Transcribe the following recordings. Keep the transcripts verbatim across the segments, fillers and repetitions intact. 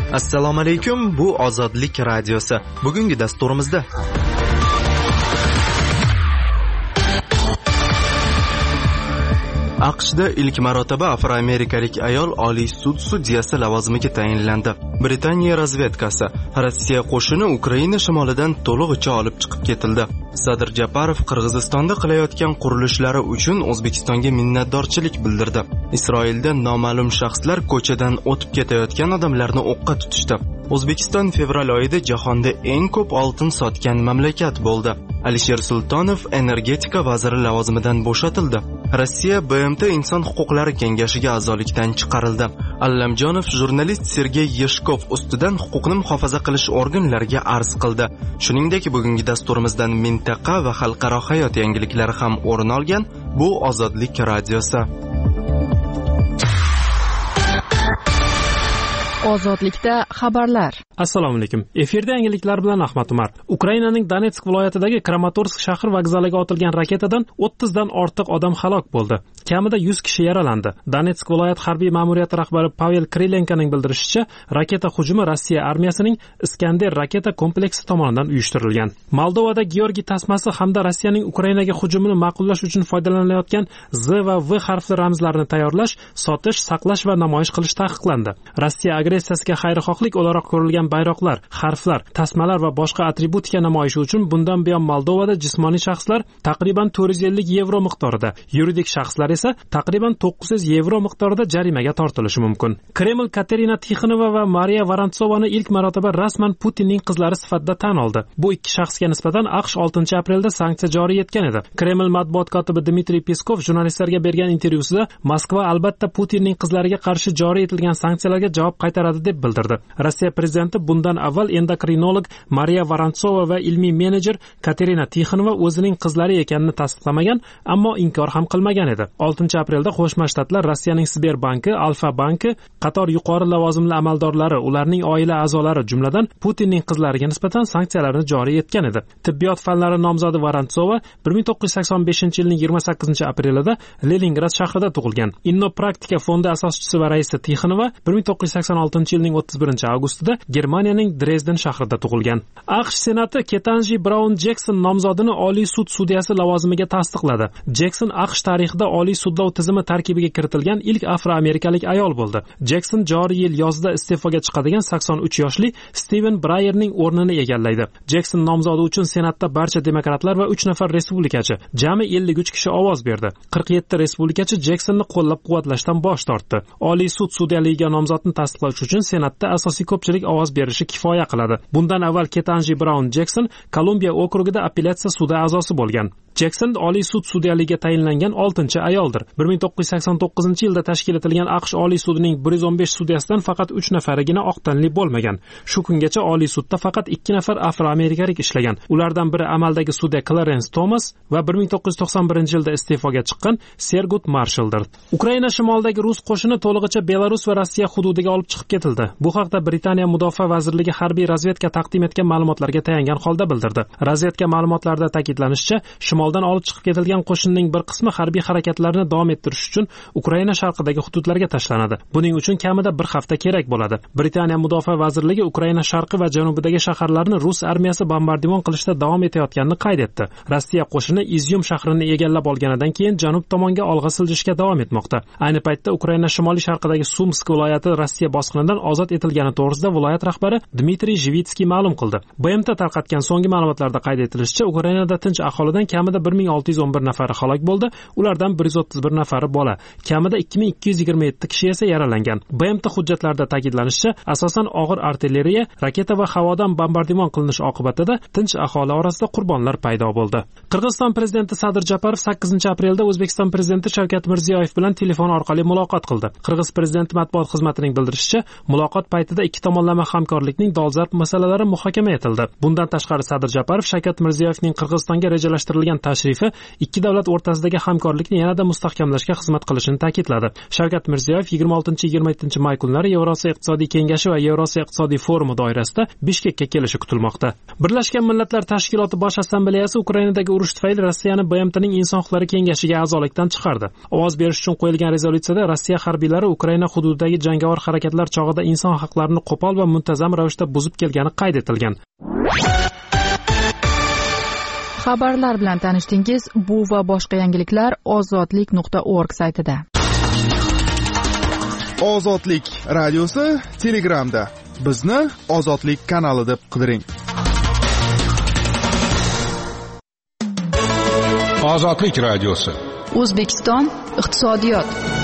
Assalomu alaykum, bu Ozodlik radiosi. Bugungi dasturimizda AQShda ilk marotaba afroamerikalik ayol Oliy sud sudyasi lavozimiga tayinlandi. Britaniya razvedkasi Rossiya qo'shini Ukraina shimolidan to'lig'icha olib chiqib ketildi. Sadir Japarov Qirg'izistonda qilayotgan qurilishlari uchun O'zbekistonga minnatdorchilik bildirdi. Isroilda noma'lum shaxslar ko'chadan o'tib ketayotgan odamlarni o'qqa tutishdi. O'zbekiston fevral oyida jahonda eng ko'p oltin sotgan mamlakat bo'ldi. Alisher Sultonov energetika vaziri lavozimidan bo'shatildi. Rossiya B M T Inson huquqlari kengashiga a'zolikdan chiqarildi. Allamjonov jurnalist Sergey Yeshkov ustidan huquqni muhofaza qilish organlariga arz qildi. Shuningdek, bugungi dasturimizdan mintaqa va xalqaro hayot yangiliklari ham o'rin olgan. Bu Ozodlik radiosi. Ozodlikda xabarlar. Assalomu alaykum. Efirda yangiliklar bilan Ahmad Umar. Ukrainaning Donetsk viloyatidagi Kramatorsk shahar vokzaliga otilgan raketadan o'ttiz dan ortiq odam halok bo'ldi. Kamida yuz kishi yaralandi. Donetsk viloyat harbiy ma'muriyati rahbari Pavel Krylenkoning bildirishicha, raketa hujumi Rossiya armiyasining Iskander raketa kompleksi tomonidan uyushtirilgan. Moldovada Georgiy tasmasi hamda Rossiyaning Ukrainaga hujumini ma'qullash uchun foydalanilayotgan Z va V harfli ramzlarni tayyorlash, sotish, saqlash va namoyish qilish taqiqlandi. Rossiya agressiyasiga xayrixohlik o'laroq ko'rilgan bayroqlar, harflar, tasmalar va boshqa atributika namoyishi uchun bundan buyon Moldovada jismoniy shaxslar taqriban to'rt yuz ellik yevro miqdorida, yuridik shaxslar esa taqriban to'qqiz yuz yevro miqdorida jarimaga tortilishi mumkin. Kreml Katerina Tixonova va Mariya Vorontsovani ilk marotaba rasman Putinning qizlari sifatida tan oldi. Bu ikki shaxsga nisbatan AQSh oltinchi aprelda sanksiya joriy etgan edi. Kreml matbuot kotibi Dmitriy Peskov jurnalistlarga bergan intervyusida Moskva albatta Putinning qizlariga qarshi joriy etilgan sanksiyalarga javob qaytaradi deb bildirdi. Rossiya prezidenti bundan avval endokrinolog Mariya Vorontsova va ilmiy menejer Katerina Tixonova o'zining qizlari ekanini tasdiqlamagan, ammo inkor ham qilmagan edi. oltinchi aprelda Qo'shma Shtatlar Rossiyaning Sberbanki, Alfa banki qator yuqori lavozimli amaldorlari, ularning oila a'zolari jumladan Putinning qizlariga nisbatan sanksiyalarni joriy etgan edi. Tibbiyot fanlari nomzodi Vorontsova bir ming to'qqiz yuz sakson beshinchi yilning yigirma sakkizinchi aprelida Leningrad shahrida tug'ilgan. Innopraktika fondi asoschisi va raisi Tixonova bir ming to'qqiz yuz sakson oltinchi yilning o'ttiz birinchi avgustida Germaniyaning Dresden shahrida tug'ilgan. AQSh Senati Ketanji Brown Jackson nomzodini Oliy sud sudyasi lavozimiga tasdiqladi. Jackson AQSh tarixida Oliy sudlov tizimi tarkibiga kiritilgan ilk afroamerikalik ayol bo'ldi. Jackson joriy yil yozda iste'foga chiqadigan sakson uch yoshli Steven Breyerning o'rnini egallaydi. Jackson nomzodi uchun Senatda barcha demokratlar va uch nafar respublikachi, jami ellik uch kishi ovoz berdi. qirq yetti respublikachi Jacksonni qo'llab-quvvatlashdan bosh tortdi. Oliy sud sudyaligiga nomzodni tasdiqlash uchun Senatda asosiy ko'pchilik ovoz berishi kifoya qiladi. Bundan avval Ketanji Brown Jackson Kolumbiya okrugida apellyatsiya sudi a'zosi bo'lgan. Jackson Oliy sud sudyaligiga tayinlangan oltinchi ayoldir. bir ming to'qqiz yuz sakson to'qqizinchi yilda tashkil etilgan AQSh Oliy sudining bir yuz o'n besh sudyasidan faqat uch nafarigina oq tanli bo'lmagan. Shu kungacha Oliy sudda faqat ikki nafar afroamerikalik ishlagan. Ulardan biri amaldagi sudya Clarence Thomas va bir ming to'qqiz yuz to'qson birinchi yilda iste'foga chiqqan Sergut Marshalldir. Ukraina shimolidagi rus qo'shini to'lig'icha Belarus va Rossiya hududiga olib chiqib ketildi. Bu haqda Britaniya Mudofaa vazirligi harbiy razvedka taqdim etgan ma'lumotlarga tayangan holda bildirdi. Razvedka ma'lumotlarida ta'kidlanishicha, shimoldan olib chiqib ketilgan qo'shinning bir qismi harbiy harakatlarni davom ettirish uchun Ukraina sharqidagi hududlarga tashlanadi. Buning uchun kamida bir hafta kerak bo'ladi. Britaniya Mudofaa vazirligi Ukraina sharqi va janubidagi shaharlarni rus armiyasi bombardimon qilishda davom etayotganini qayd etdi. Rossiya qo'shini Izyum shahrini egallab olganidan keyin janub tomonga olg'a siljishga davom etmoqda. Ayni paytda Ukraina shimoliy sharqidagi Sumsk viloyati Rossiya bosqinidan ozod etilgani to'g'risida viloyat rahbari Dmitriy Zhivitskiy ma'lum qildi. B M T tarqatgan so'nggi ma'lumotlarda qayd etilishicha, Ukrainada tinch aholidan kamida bir ming olti yuz o'n bir nafari halok bo'ldi, ulardan bir yuz o'ttiz bir nafari bola. Kamida ikki ming ikki yuz yigirma yetti kishi esa yaralangan. B M T hujjatlarida ta'kidlanishicha, asosan og'ir artilleriya, raketa va havodan bombardimon qilinishi oqibatida tinch aholi orasida qurbonlar paydo bo'ldi. Qirg'iziston prezidenti Sadir Japarov sakkizinchi aprelda O'zbekiston prezidenti Shavkat Mirziyoyev bilan telefon orqali muloqot qildi. Qirg'iz prezidenti matbuot xizmatining bildirishicha, muloqot paytida ikki tomonlama hamkorlikning dolzarb masalalari muhokama etildi. Bundan tashqari Sadir Japarov Shavkat Mirziyoyevning Qirg'izistonga rejalashtirilgan tashrifi ikki davlat o'rtasidagi hamkorlikni yanada mustahkamlashga xizmat qilishini ta'kidladi. Shavkat Mirziyoyev yigirma oltinchi yigirma yettinchi may kunlari Yevrosiyo iqtisodiy kengashi va Yevrosiyo iqtisodiy forumi doirasida Bishkekka kelishi kutilmoqda. Birlashgan Millatlar Tashkiloti Bosh assambleyasi Ukrainadagi urush tufayli Rossiyani B M Tning inson huquqlari kengashiga a'zolikdan chiqardi. Ovoz berish uchun qo'yilgan rezolyutsiyada Rossiya harbiylari Ukraina hududidagi jangovar harakatlar chog'ida inson huquqlarini qo'pol va muntazam ravishda buzib kelgani qayd etilgan. Xabarlar bilan tanishdingiz. Bu va boshqa yangiliklar ozodlik nuqta org saytida. Ozodlik radiosi Telegramda. Bizni Ozodlik kanali deb qidiring. Ozodlik radiosi. O'zbekiston iqtisodiyot.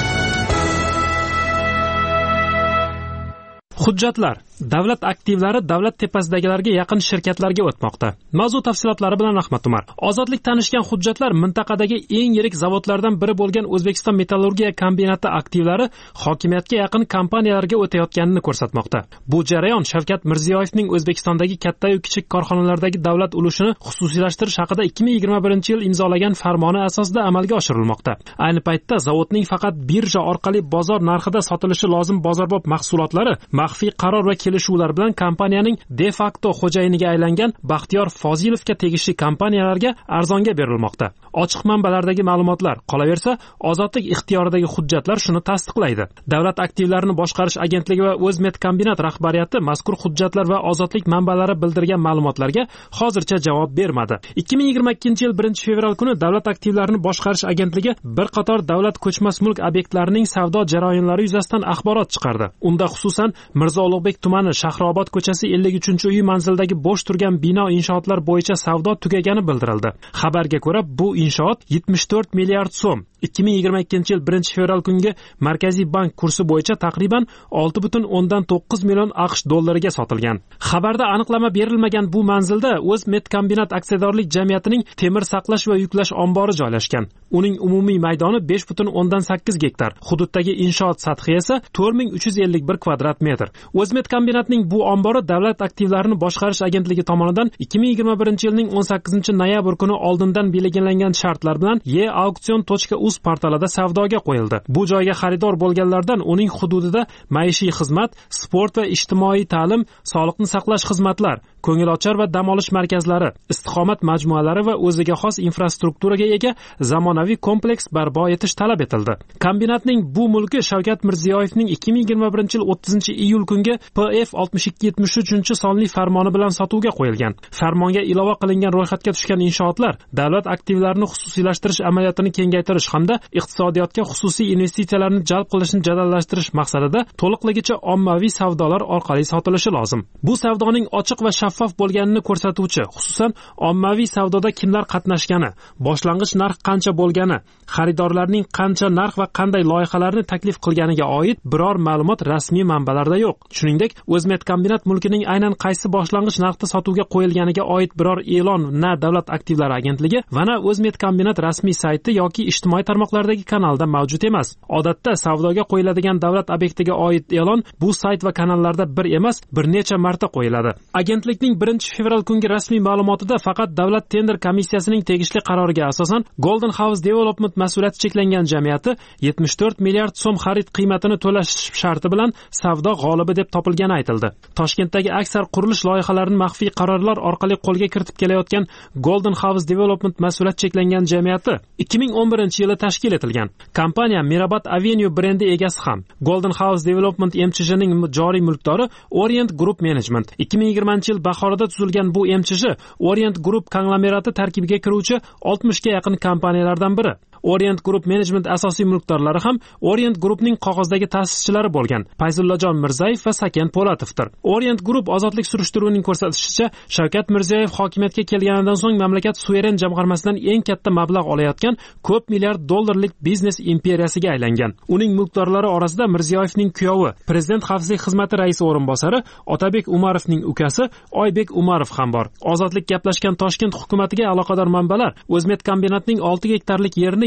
Hujjatlar. Davlat aktivlari davlat tepasidagilarga yaqin shirkatlarga o'tmoqda. Mavzu tafsilotlari bilan Ahmad Umar. Ozodlik tanishgan hujjatlar mintaqadagi eng yirik zavodlardan biri bo'lgan O'zbekiston metallurgiya kombinati aktivlari hokimiyatga yaqin kompaniyalarga o'tayotganini ko'rsatmoqda. Bu jarayon Shavkat Mirziyoyevning O'zbekistondagi katta va kichik korxonalardagi davlat ulushini xususiylashtirish haqida ikki ming yigirma birinchi yil imzolagan farmoni asosida amalga oshirilmoqda. Ayni paytda zavodning faqat birja orqali bozor narxida sotilishi lozim bozorbop mahsulotlari maxfiy qaror va kelishuvlar bilan kompaniyaning de facto xo'jayiniga aylangan Baxtiyor Fozilovga tegishli kompaniyalarga arzonga berilmoqda. Ochiq manbalardagi ma'lumotlar, qolaversa, ozodlik ixtiyoridagi hujjatlar shuni tasdiqlaydi. Davlat aktivlarini boshqarish agentligi va O'zmetkombinat rahbariyati mazkur hujjatlar va ozodlik manbalari bildirgan ma'lumotlarga hozircha javob bermadi. ikki ming yigirma ikkinchi yil birinchi fevral kuni Davlat aktivlarini boshqarish agentligi bir qator davlat ko'chmas mulk obyektlarining savdo jarayonlari yuzasidan axborot chiqardi. Unda xususan Mirzo Ulug'bek tumani Shahrobod ko'chasi ellik uchinchi uy manzilidagi bo'sh turgan bino inshootlar bo'yicha savdo tugagani bildirildi. Xabarga ko'ra, bu inshoot yetmish to'rt milliard so'm ikki ming yigirma ikkinchi yil birinchi fevral kungi Markaziy bank kursi bo'yicha taqriban olti butun o'ndan to'qqiz million AQSh dollariga sotilgan. Xabarda aniqlama berilmagan bu manzilda O'zmetkombinat aksiyadorlik jamiyatining temir saqlash va yuklash ombori joylashgan. Uning umumiy maydoni besh butun o'ndan sakkiz gektar. Hududdagi inshoot sathi esa to'rt ming uch yuz ellik bir kvadrat metr. O'zmetkombinatning bu ombori davlat aktivlarini boshqarish agentligi tomonidan ikki ming yigirma birinchi yilning o'n sakkizinchi noyabr kuni oldindan belgilangan shartlar bilan e-auksion точка uz portalida savdoga qo'yildi. Bu joyga xaridor bo'lganlardan uning hududida maishiy xizmat, sport va ijtimoiy ta'lim, sog'liqni saqlash xizmatlar, ko'ngilochar va dam olish markazlari, istiqomat majmualari va o'ziga xos infrastrukturaga ega zamonaviy kompleks barpo etish talab etildi. Kombinatning bu mulki Shavkat Mirziyoyevning ikki ming yigirma birinchi yil o'ttizinchi iyul kungi P F oltmish ikki yetmish uch sonli farmoni bilan sotuvga qo'yilgan. Farmonga ilova qilingan ro'yxatga tushgan inshootlar davlat aktivlarini xususiylashtirish amaliyotini kengaytirish hamda iqtisodiyotga xususiy investitsiyalarni jalb qilishni jadallashtirish maqsadida to'liqligicha ommaviy savdolar orqali sotilishi lozim. Bu savdoning ochiq va shaffof bo'lganini ko'rsatuvchi, xususan ommaviy savdoda kimlar qatnashgani, boshlang'ich narx qancha bo'lgani, xaridorlarning qancha narx va qanday loyihalarni taklif qilganiga oid biror ma'lumot rasmiy manbalarda yo'q. Shuningdek, O'zmetkombinat mulkining aynan qaysi boshlang'ich narxda sotuvga qo'yilganiga oid biror e'lon na davlat aktivlari agentligi va na O'zmetkombinat rasmiy sayti yoki ijtimoiy tarmoqlardagi kanalda mavjud emas. Odatda savdoga qo'yiladigan davlat obyektiga oid e'lon bu sayt va kanallarda bir emas, bir necha marta qo'yiladi. Agentlikning birinchi fevral kungi rasmiy ma'lumotida faqat davlat tender komissiyasining tegishli qaroriga asosan Golden House Development mas'uliyati cheklangan jamiyati yetmish to'rt milliard so'm xarid qiymatini to'lash sharti bilan savdo g'olibi deb topilgani aytildi. Toshkentdagi aksar qurilish loyihalarini maxfiy qarorlar orqali qo'lga kiritib kelayotgan Golden House Development mas'uliyati cheklangan jamiyati ikki ming o'n birinchi yili tashkil etilgan. Kompaniya Mirabat Avenue brendi egasi ham. Golden House Development M C J'ning joriy mulkdori Orient Group Management. ikki ming yigirmanchi yil bahorida tuzilgan bu M C J Orient Group konglomerati tarkibiga kiruvchi oltmishga yaqin kompaniyalardan biri. Orient Group Management asosiy mulkdorlari ham Orient Groupning qog'ozdagi ta'sischilari bo'lgan Fayzullajon Mirzayev va Saken Polatovdir. Orient Group ozodlik surishtiruvining ko'rsatishicha, Shavkat Mirziyoyev hokimiyatga kelganidan so'ng mamlakat suveren jamg'armasidan eng katta mablag' olayotgan ko'p milliard dollarlik biznes imperiyasiga aylangan. Uning mulkdorlari orasida Mirziyoyevning kuyovi, Prezident xavfsizlik xizmati raisi o'rinbosari Otabek Umarovning ukasi Oybek Umarov ham bor. Ozodlik gaplashgan Toshkent hukumatiga aloqador manbalar O'zmetkombinatning olti gektarlik yerini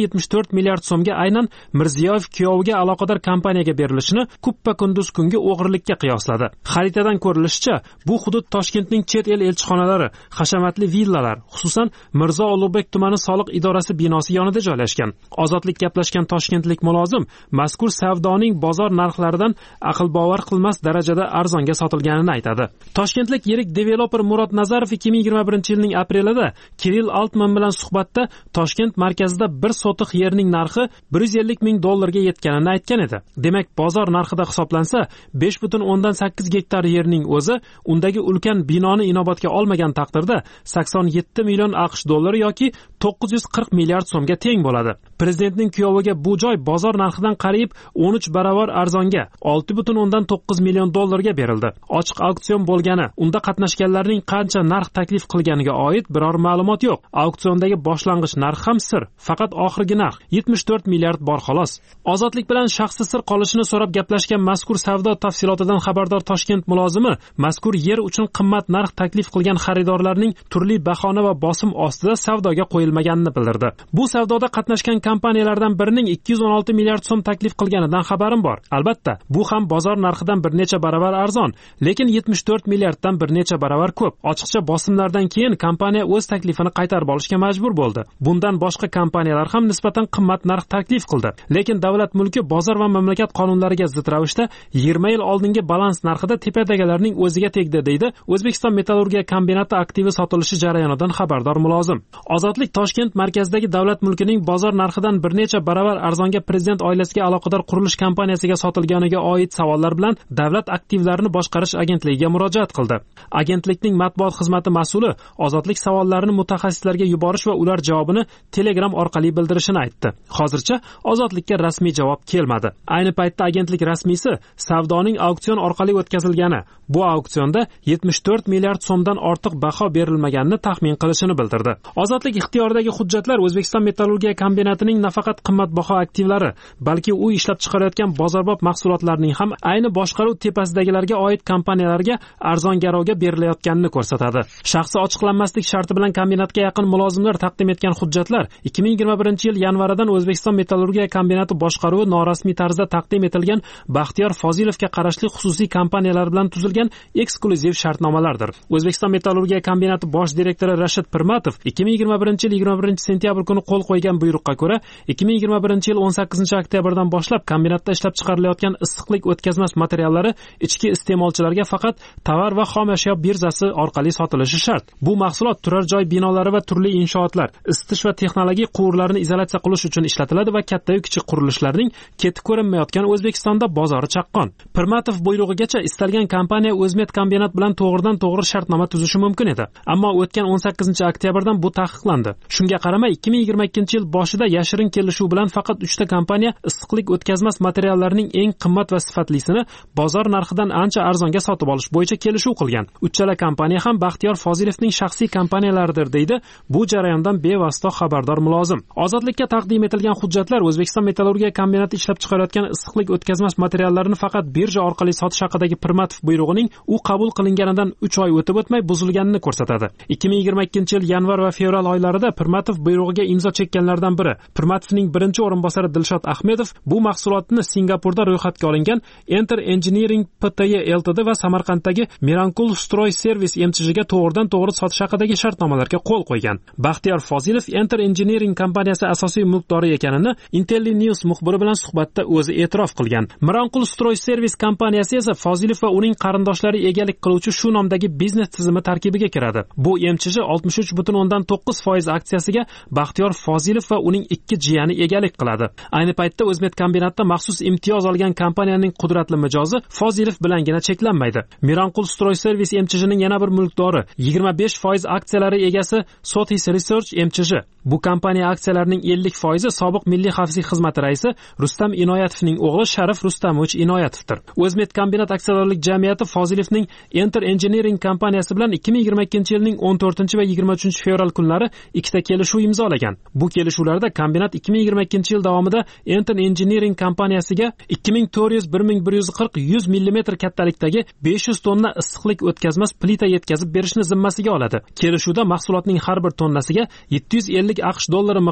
yetmish to'rt milliard so'mga aynan Mirziyoyev kuyoviga aloqador kompaniyaga berilishini kuppa kunduz kungi o'g'irlikka qiyosladi. Xaritadan ko'rilishicha, bu hudud Toshkentning chet el elchixonalari, hashamatli villalar, xususan Mirzo Ulug'bek tumani soliq idorasi binosi yonida joylashgan. Ozodlik gaplashgan toshkentlik mulozim mazkur savdoning bozor narxlaridan aql bovar qilmas darajada arzonga sotilganini aytadi. Toshkentlik yirik developer Murod Nazarov ikki ming yigirma birinchi yilning aprelida Kirill Altman bilan suhbatda Toshkent markazida bir sotiq yerning narxi bir yuz ellik ming dollarga yetganini aytgan edi. Demak, bozor narxida hisoblansa, besh butun o'ndan sakkiz gektar yerning o'zi undagi ulkan binoni inobatga olmagan taqdirda sakson yetti million AQSh dollari yoki to'qqiz yuz qirq milliard so'mga teng bo'ladi. Prezidentning kuyoviga bu joy bozor narxidan qariyb o'n uch barobar arzonga olti butun o'ndan to'qqiz million dollarga berildi. Ochiq auksion bo'lgani, unda qatnashganlarning qancha narx taklif qilganiga oid biror ma'lumot yo'q. Auksiondagi boshlang'ich narx ham sir, faqat oxirgi narx yetmish to'rt milliard bor xolos. Ozodlik bilan shaxsi sir qolishini so'rab gaplashgan mazkur savdo tafsilotidan xabardor Toshkent mulozimi mazkur yer uchun qimmat narx taklif qilgan xaridorlarning turli bahona va bosim ostida savdoga qo'yilmaganini bildirdi. Bu savdoda qatnashgan kompaniyalardan birining ikki yuz o'n olti milliard so'm taklif qilganidan xabarim bor. Albatta, bu ham bozor narxidan bir necha barobar arzon, lekin yetmish to'rt milliarddan bir necha barobar ko'p. Ochiqcha bosimlardan keyin kompaniya o'z taklifini qaytarib olishga majbur bo'ldi. Bundan boshqa kompaniyalar ham nisbatan qimmat narx taklif qildi. Lekin davlat mulki bozor va mamlakat qonunlariga zid ravishda yigirma yil oldingi balans narxida tepadagilarning o'ziga tegdi, deydi O'zbekiston metallurgiya kombinati aktivi sotilishi jarayonidan xabardor mulozim. Ozodlik Toshkent markazidagi davlat mulkining bozor narxidan bir necha barobar arzonga prezident oilasiga aloqador qurilish kompaniyasiga sotilganiga oid savollar bilan Davlat aktivlarini boshqarish agentligiga murojaat qildi. Agentlikning matbuot xizmati mas'uli Ozodlik savollarini mutaxassislarga yuborish va ular javobini Telegram orqali bildirishini aytdi. Hozircha Ozodlikka rasmiy javob kelmadi. Ayni paytda agentlik rasmiysi savdoning auksion orqali o'tkazilgani, bu auksionda yetmish to'rt milliard so'mdan ortiq baho berilmaganini taxmin qilishini bildirdi. Ozodlik ixtiyoridagi hujjatlar O'zbekiston metallurgiya kombinatining nafaqat qimmatbaho aktivlari, balki u ishlab chiqarayotgan bozorbop mahsulotlarning ham ayni boshqaruv tepasidagilarga oid kompaniyalarga arzon garovga berilayotganini ko'rsatadi. Shaxsi ochiqlanmaslik sharti bilan kombinatga yaqin mulozimlar taqdim etgan hujjatlar ikki ming yigirma birinchi yil yanvaridan O'zbekiston metallurgiya kombinati boshqaruvi norasmiy tarzda taqdim etilgan Baxtiyor Fozilovga qarashli xususiy kompaniyalar bilan tuzilgan eksklyuziv shartnomalardir. O'zbekiston metallurgiya kombinati bosh direktori Rashid Pirmatov ikki ming yigirma birinchi yil yigirma birinchi sentyabr kuni qo'l qo'ygan buyruqqa ko'ra ikki ming yigirma birinchi yil o'n sakkizinchi oktyabrdan boshlab kombinatda ishlab chiqarilayotgan issiqlik o'tkazmas materiallari ichki iste'molchilarga faqat tovar va xom ashyo birzasi orqali sotilishi shart. Bu mahsulot turar joy binolari va turli inshootlar, isitish va texnologik quvurlarni izolyatsiya qilish uchun ishlatiladi va katta-yu kichik qurilishlarning keti ko'rinmayotgan O'zbekistonda bozori chaqqon. Pirmatov buyrug'igacha istalgan kompaniya O'zmet kombinat bilan to'g'ridan to'g'ri shartnoma tuzishi mumkin edi. Ammo o'tgan o'n sakkizinchi oktyabrdan bu taqiqlandi. Shunga qaramay ikki ming yigirma ikkinchi yil boshida yashirin kelishuv bilan faqat uchta kompaniya issiqlik o'tkazmas materiallarning eng qimmat va sifatlisini bozor narxidan ancha arzonga sotib olish bo'yicha kelishuv qilgan. Uchala kompaniya ham Baxtiyor Fozilovning shaxsiy kompaniyalaridir, deydi bu jarayondan bevosita xabardor mulozim. Ozodlikka taqdim etilgan hujjatlar O'zbekiston metallurgiya kombinati ishlab chiqarayotgan issiqlik o'tkazmas materiallarini faqat birja orqali sotish haqidagi Pirmatov buyrug'ining u qabul qilinganidan uch oy o'tib o'tmay buzilganini ko'rsatadi. ikki ming yigirma ikkinchi yil yanvar va fevral oylarida Pirmatov buyrug'iga imzo chekkanlardan biri Pirmatovning birinchi o'rinbosari Dilshod Ahmedov bu mahsulotni Singapurda ro'yxatga olingan Enter Engineering P T Y Ltd va Samarqanddagi Mirankul Stroy Service M T J ga to'g'ridan to'g'ri sotish haqidagi shartnomalarga qo'l qo'ygan. Baxtiyor Fozilov Enter Engineering kompaniyasi asosiy mulkdori ekanini Intelli News muxbiri bilan suhbatda o'zi e'tirof qilgan. Mirankul Stroy Service kompaniyasi esa Fozilov va uning qarindoshlari egalik qiluvchi shu nomdagi biznes tizimi tarkibiga kiradi. Bu M T J oltmish uch butun o'ndan to'qqiz foiz aksiyasiga Baxtiyor Fozilov va uning ikki jiyani egalik qiladi. Ayni paytda O'zmet kombinatda maxsus imtiyoz olgan kompaniyaning qudratli mijozi Fozilov bilangina cheklanmaydi. Mirankul Stroy Service M T J'ning yana bir mulkdori yigirma besh foiz aksiyalari egasi Sothis Research M T J. Bu kompaniya aksiyalarining ellik foizi sobiq milliy xavfsizlik xizmati raisi Rustam Inoyatovning o'g'li Sharif Rustamovich Inoyatovdir. O'zmet kombinat aksiyadorlik jamiyati Fozilovning Enter Engineering kompaniyasi bilan ikki ming yigirma ikkinchi yilning o'n to'rtinchi va yigirma uchinchi fevral kunlari ikkita kelishuv imzolagan. Bu kelishuvlarda kombinat ikki ming yigirma ikkinchi yil davomida Enter Engineering kompaniyasiga ikki ming to'rt yuz bir ming bir yuz qirq yuz millimetr kattalikdagi besh yuz tonna issiqlik o'tkazmas plita yetkazib berishni zimmasiga oladi. Kelishuvda mahsulotning har bir tonnasiga yetti yuz ellik AQSh dollari miqdorida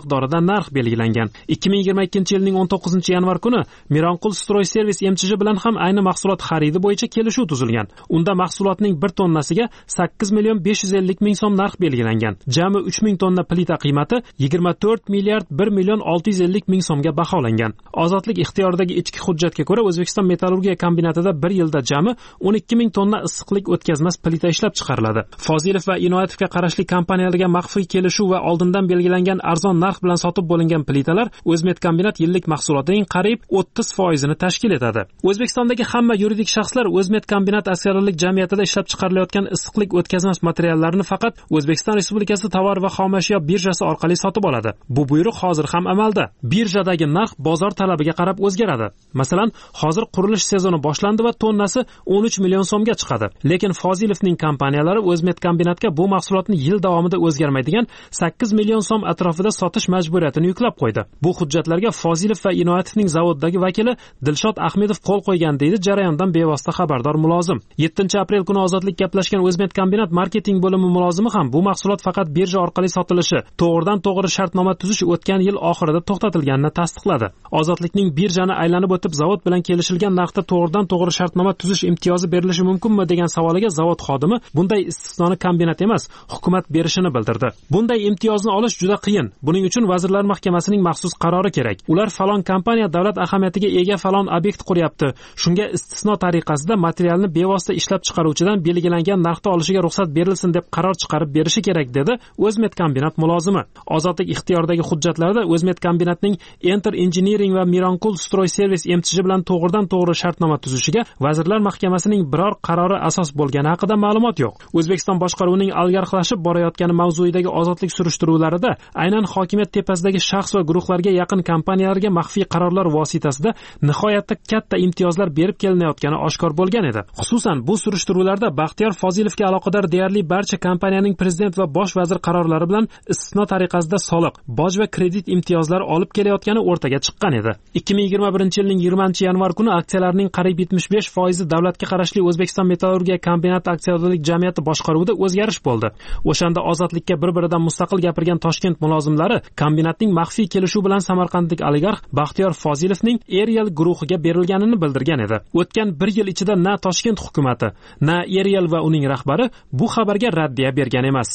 narx belgilangan. ikki ming yigirma ikkinchi yilning o'n to'qqizinchi yanvar kuni Mironqul Stroy Servis M Ch J bilan ham ayni mahsulot xaridi bo'yicha kelishuv tuzilgan. Unda mahsulotning bir tonnasiga sakkiz million besh yuz ellik ming so'm narx belgilangan. Jami uch ming tonna plita qiymati yigirma to'rt milliard bir million olti yuz ellik ming so'mga baholangan. Ozodlik ixtiyoridagi ichki hujjatga ko'ra O'zbekiston metallurgiya kombinatida bir yilda jami o'n ikki ming tonna issiqlik o'tkazmas plita ishlab chiqariladi. Fozilov va Inoyatovga qarashli kompaniyalarga maxfiy kelishuv va oldindan belgilangan arzon narx bilan sotib bo'lingan plitalar O'zmet kombinat yillik mahsulotining qariyb o'ttiz foizini tashkil etadi. O'zbekistondagi hamma yuridik shaxslar O'zmet kombinat aksiyadorlik jamiyatida ishlab chiqarilayotgan issiqlik o'tkazmas materiallarini faqat O'zbekiston Respublikasi tovar va xomashyo birjasi orqali sotib oladi. Bu buyruq hozir ham amalda. Birjadagi narx bozor talabiga qarab o'zgaradi. Masalan, hozir qurilish sezoni boshlandi va tonnasi o'n uch million so'mga chiqadi. Lekin Fozilovning kompaniyalari O'zmet kombinatga bu mahsulotni yil davomida o'zgarmaydigan sakkiz million so'm atrofida sotish majburiyatini yuklab qo'ydi. Bu hujjatlarga Fozilov va Inoyatovning zavoddagi vakili Dilshod Ahmedov qo'l qo'ygan deydi jarayondan bevosita xabardor mulozim. yettinchi aprel kuni Ozodlik gaplashgan O'zmet kombinat marketing bo'limi mulozimi ham bu mahsulot faqat birja orqali sotilishi, to'g'ridan to'g'ri shartnoma tuzish o'tgan yil oxirida to'xtatilganini tasdiqladi. Ozodlikning birjani aylanib o'tib zavod bilan kelishilgan narxda to'g'ridan to'g'ri shartnoma tuzish imtiyozi berilishi mumkinmi degan savoliga zavod xodimi bunday istisnoni kombinat emas, hukumat berishini bildirdi. Bunday imtiyozni olish juda qiyin. Buning uchun Vazirlar Mahkamasining maxsus qarori kerak. Ular falon kompaniya davlat ahamiyatiga ega falon obyekt quryapti. Shunga istisno tariqasida materialni bevosita ishlab chiqaruvchidan belgilangan narxda olishiga ruxsat berilsin deb qaror chiqarib berishi kerak dedi O'zmet kombinat mulozimi. Ozodlik ixtiyoridagi hujjatlarda O'zmet kombinatning Enter Engineering va Mironqul Stroy Servis M Ch J bilan to'g'ridan to'g'ri shartnoma tuzishiga Vazirlar Mahkamasining biror qarori asos bo'lgani haqida ma'lumot yo'q. O'zbekiston boshqaruvining algarxlashib borayotgani mavzuidagi ozodlik surishtiruvlarida aynan hokimiyat tepasidagi shaxs va guruhlarga yaqin kompaniyalarga maxfiy qarorlar vositasida nihoyatda katta imtiyozlar berib kelinayotgani oshkor bo'lgan edi. Xususan, bu surishtiruvlarda Baxtiyor Fozilovga aloqador deyarli barcha kompaniyaning prezident va bosh vazir qarorlari bilan istisno tariqasida soliq, boj va kredit imtiyozlari olib kelayotgani o'rtaga chiqqan edi. ikki ming yigirma birinchi yilning yigirmanchi yanvar kuni aksiyalarning qariyb yetmish besh foizi davlatga qarashli O'zbekiston metallurgiya kombinati aksiyadorlik jamiyati boshqaruvida o'zgarish bo'ldi. O'shanda ozodlikka bir-biridan mustaqil gapirgan Toshkent mulozimlari kombinatning maxfiy kelishuv bilan samarqandlik oligarx Baxtiyor Fozilovning Erial guruhiga berilganini bildirgan edi. O'tgan bir yil ichida na Toshkent hukumati, na Erial va uning rahbari bu xabarga raddiya bergan emas.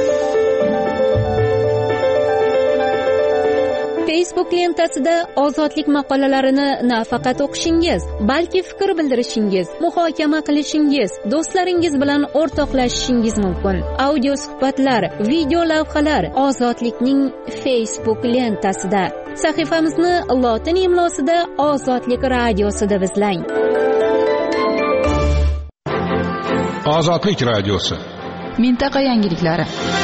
Facebook lentasida ozodlik maqolalarini nafaqat o'qishingiz, balki fikr bildirishingiz, muhokama qilishingiz, do'stlaringiz bilan o'rtoqlashishingiz mumkin. Audio suhbatlar, video lavhalar Ozodlikning Facebook lentasida. Sahifamizni lotin imlosida Ozodlik radiosida izlang. Ozodlik radiosi. Mintaqa yangiliklari.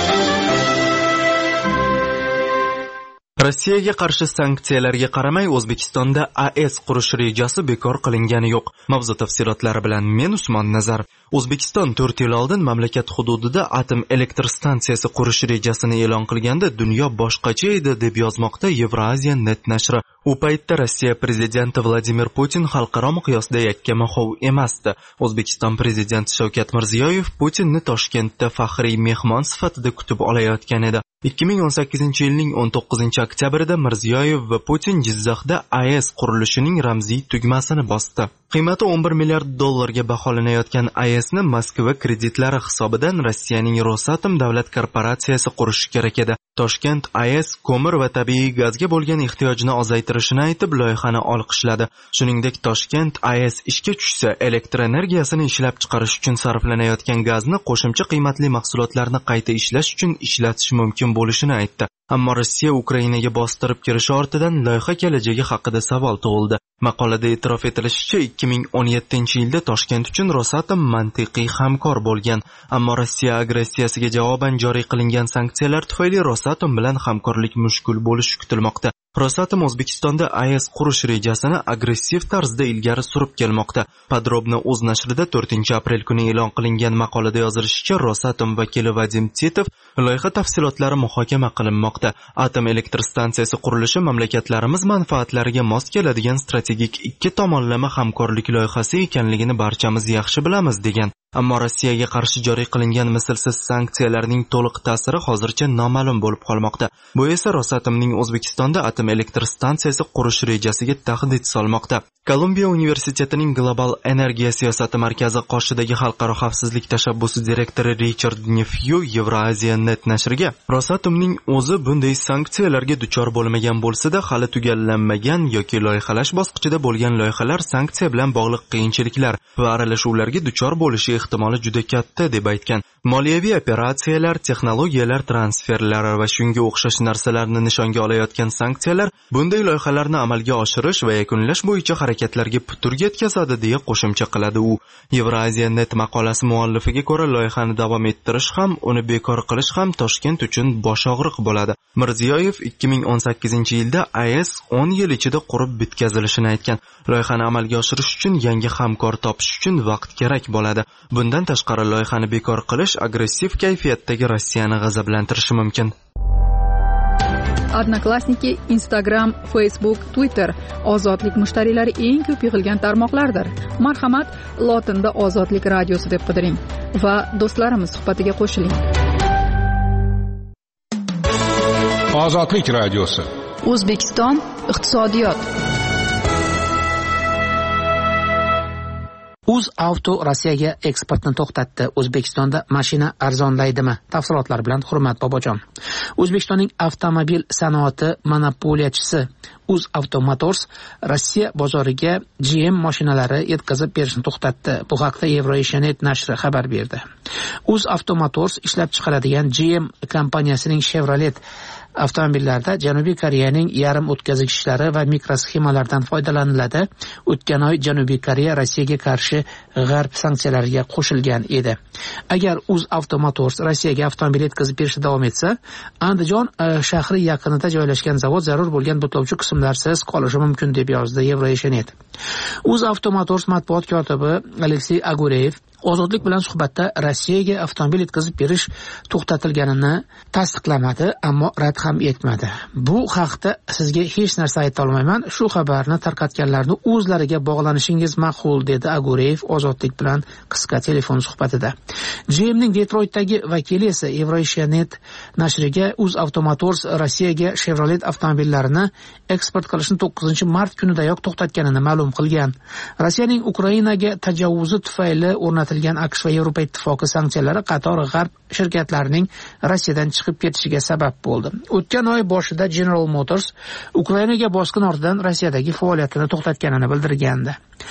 Rossiyaga qarshi sanksiyalarga qaramay O'zbekistonda A E S qurish rejasi bekor qilingani yo'q. Mavzu tafsilotlari bilan men Usmon Nazar. O'zbekiston to'rt yil oldin mamlakat hududida atom elektr stansiyasi qurish rejasini e'lon qilganda dunyo boshqacha edi deb yozmoqda Евразия net nashri. U paytda Rossiya prezidenti Vladimir Putin xalqaro miqyosda yakka-mahov emasdi. O'zbekiston prezidenti Shavkat Mirziyoyev Putinni Toshkentda faxriy mehmon sifatida kutib olayotgan edi. ikki ming o'n sakkizinchi yilning o'n to'qqizinchi oktyabrida Mirziyoyev va Putin Jizzaxda A E S qurilishining ramziy tugmasini bosdi. Qiymati o'n bir milliard dollarga baholanayotgan A E S'ni Moskva kreditlari hisobidan Rossiyaning Rosatom davlat korporatsiyasi qurishi kerak edi. Toshkent A E S ko'mir va tabiiy gazga bo'lgan ehtiyojni ozaytirishini aytib loyihani olqishladi. Shuningdek, Toshkent A E S ishga tushsa, elektr energiyasini ishlab chiqarish uchun sarflanayotgan gazni qo'shimcha qiymatli mahsulotlarni qayta ishlash uchun ishlatish mumkin bo'lishini aytdi. Ammo Rossiya Ukrainaga bostirib kirishi ortidan loyiha kelajagi haqida savol tug'ildi. Maqolada e'tirof etilishicha, ikki ming o'n yettinchi yilda Toshkent uchun Rosatom mantiqiy hamkor bo'lgan, ammo Rossiya agressiyasiga javoban joriy qilingan sanksiyalar tufayli Rosatom bilan hamkorlik mushkul bo'lishi kutilmoqda. Rosatom O'zbekistonda A E S qurish rejasini agressiv tarzda ilgari surib kelmoqda. Podrobno o'z nashrida to'rtinchi aprel kuni e'lon qilingan maqolada yozilishicha, Rosatom vakili Vadim Titov loyiha tafsilotlari muhokama qilinmoqda. Atom elektr stansiyasi qurilishi mamlakatlarimiz manfaatlariga mos keladigan strategik ikki tomonlama hamkorlik loyihasi ekanligini barchamiz yaxshi bilamiz degan. Ammo Rossiyaga qarshi joriy qilingan mislsiz sanksiyalarning to'liq ta'siri hozircha noma'lum bo'lib qolmoqda. Bu esa Rosatomning O'zbekistonda atom elektr stansiyasi qurish rejasiga tahdid solmoqda. Kolumbiya universitetining Global energiya siyosati markazi qoshidagi xalqaro xavfsizlik tashabbusi direktori Richard Nefyu Eurasia net nashriga Rosatomning o'zi bunday sanksiyalarga duchor bo'lmagan bo'lsa-da, hali tugallanmagan yoki loyihalash bosqichida bo'lgan loyihalar sanksiya bilan bog'liq qiyinchiliklar va aralashuvlarga duchor bo'lishi ehtimoli juda katta deb aytgan. Moliyaviy operatsiyalar, texnologiyalar transferlari va shunga o'xshash narsalarni nishonga olayotgan sanksiyalar bunday loyihalarni amalga oshirish va yakunlash bo'yicha harakatlarga putur yetkazadi deya qo'shimcha qiladi u. Eurasia net maqolasi muallifiga ko'ra, loyihani davom ettirish ham, uni bekor qilish ham Toshkent uchun bosh og'riq bo'ladi. Mirziyoyev ikki ming o'n sakkizinchi yilda A E S o'n yil ichida qurib bitkazilishini aytgan. Loyihani amalga oshirish uchun yangi hamkor topish uchun vaqt kerak bo'ladi. Bundan tashqari loyihani bekor qilish agressiv kayfiyatdagi Rossiyani g'azablantirishi mumkin. Odnoklassniki, Instagram, Facebook, Twitter ozodlik mushtariylari eng ko'p yig'ilgan tarmoqlardir. Marhamat, lotinda Ozodlik radiosi deb qidiring va do'stlarimiz suhbatiga qo'shiling. Ozodlik radiosi. O'zbekiston iqtisodiyot. UzAuto Rossiyaga eksportni to'xtatdi. O'zbekistonda mashina arzonlaydimi? Tafsilotlar bilan Hurmat Bobojon. O'zbekistonning avtomobil sanoati monopoliyachisi UzAuto Motors Rossiya bozoriga G M mashinalari yetkazib berishni to'xtatdi. Bu haqda Euronews nashri xabar berdi. UzAuto Motors ishlab chiqaradigan G M kompaniyasining Chevrolet avtomobillarda Janubiy Koreyaning yarim o'tkazgichlari va mikrosxemalardan foydalaniladi. O'tgan oy Janubiy Koreya Rossiyaga qarshi g'arb sanksiyalariga qo'shilgan edi. Agar UzAuto Motors Rossiyaga avtomobil yetkazib berishda davom etsa, Andijon shahri yaqinida joylashgan zavod zarur bo'lgan butlovchi qismlarsiz qolishi mumkin deb yozdi Euronews. UzAuto Motors matbuot kotibi Aleksey Agureyev Ozodlik bilan suhbatda Rossiyaga avtomobil yetkazib berish to'xtatilganini tasdiqlamadi, ammo rad ham etmadi. Bu haqda sizga hech narsa ayta olmayman. Shu xabarni tarqatganlarni o'zlariga bog'lanishingiz ma'qul, dedi Agureyev Ozodlik bilan qisqa telefon suhbatida. G M'ning Detroitdagi vakili esa Euronews nashriga UzAuto Motors Rossiyaga Chevrolet avtomobillarini eksport qilishni to'qqizinchi mart kunidayoq to'xtatganini ma'lum qilgan. Rossiyaning Ukrainaga tajovvuzi tufayli o'rnatilgan AQSh va Yevropa ittifoqi sanksiyalari qator g'arb shirkatlarining Rossiyadan chiqib ketishiga sabab bo'ldi. O'tgan oy boshida General Motors Ukrainaga bosqin ortidan Rossiyadagi faoliyatini to'xtatganini bildirgandi.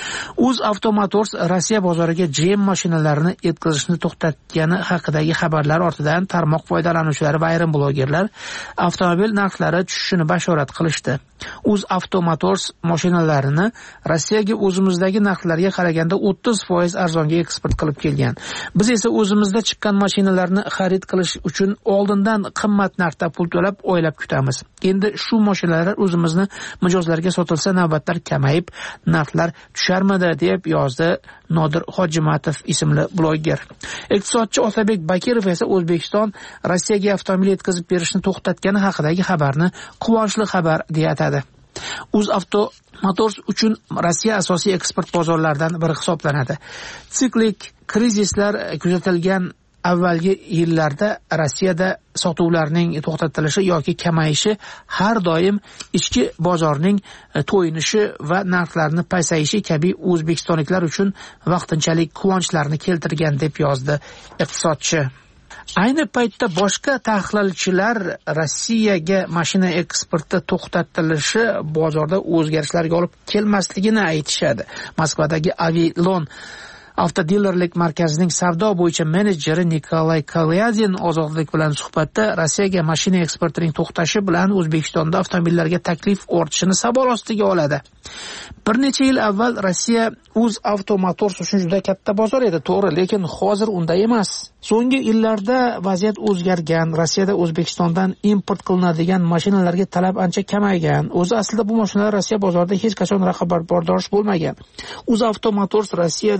UzAuto Motors Rossiya bozoriga G M mashinalarini yetkazishni to'xtatgani haqidagi xabarlar ortidan tarmoq foydalanuvchilari va ayrim blogerlar avtomobil narxlari tushishini bashorat qilishdi. UzAuto Motors mashinalarini Rossiyaga o'zimizdagi narxlarga qaraganda o'ttiz foiz arzonga eksport qilib kelgan. Biz esa o'zimizda chiqqan mashinalarni xarid qilish uchun oldindan qimmat narxda pul to'lab oylab kutamiz. Endi shu mashinalar o'zimizni mijozlarga sotilsa navbatlar kamayib, narxlar tusharmidi, deb yozdi Nodir Hojimatov ismli bloger. Iqtisodchi Otabek Bakirov esa O'zbekiston Rossiyaga avtomobil yetkazib berishni to'xtatgani haqidagi xabarni quvonchli xabar deya atadi. UzAuto Motors uchun Rossiya asosiy eksport bozorlaridan biri hisoblanadi. Siklik krizislar kuzatilgan avvalgi yillarda Rossiyada sotuvlarning to'xtatilishi yoki kamayishi har doim ichki bozorning to'yinishi va narxlarni pasayishi kabi o'zbekistonliklar uchun vaqtinchalik quvonchlarni keltirgan, deb yozdi iqtisodchi. Ayni paytda boshqa tahlilchilar Rossiyaga mashina eksporti to'xtatilishi bozorda o'zgarishlarga olib kelmasligini aytishadi. Moskvadagi Avilon avtodilerlik markazining savdo bo'yicha menejeri Nikolay Kalyazin Ozodlik bilan suhbatda Rossiyaga mashina eksportining to'xtashi bilan O'zbekistonda avtomobillarga taklif ortishini savol ostiga oladi. Bir necha yil avval Rossiya UzAuto Motors uchun juda katta bozor edi, to'g'ri, lekin hozir unday emas. So'nggi yillarda vaziyat o'zgargan. Rossiyada O'zbekistondan import qilinadigan mashinalarga talab ancha kamaygan. O'zi aslida bu mashinalar Rossiya bozorida hech qachon raqobatbardosh bo'lmagan. UzAuto Motors Rossiyada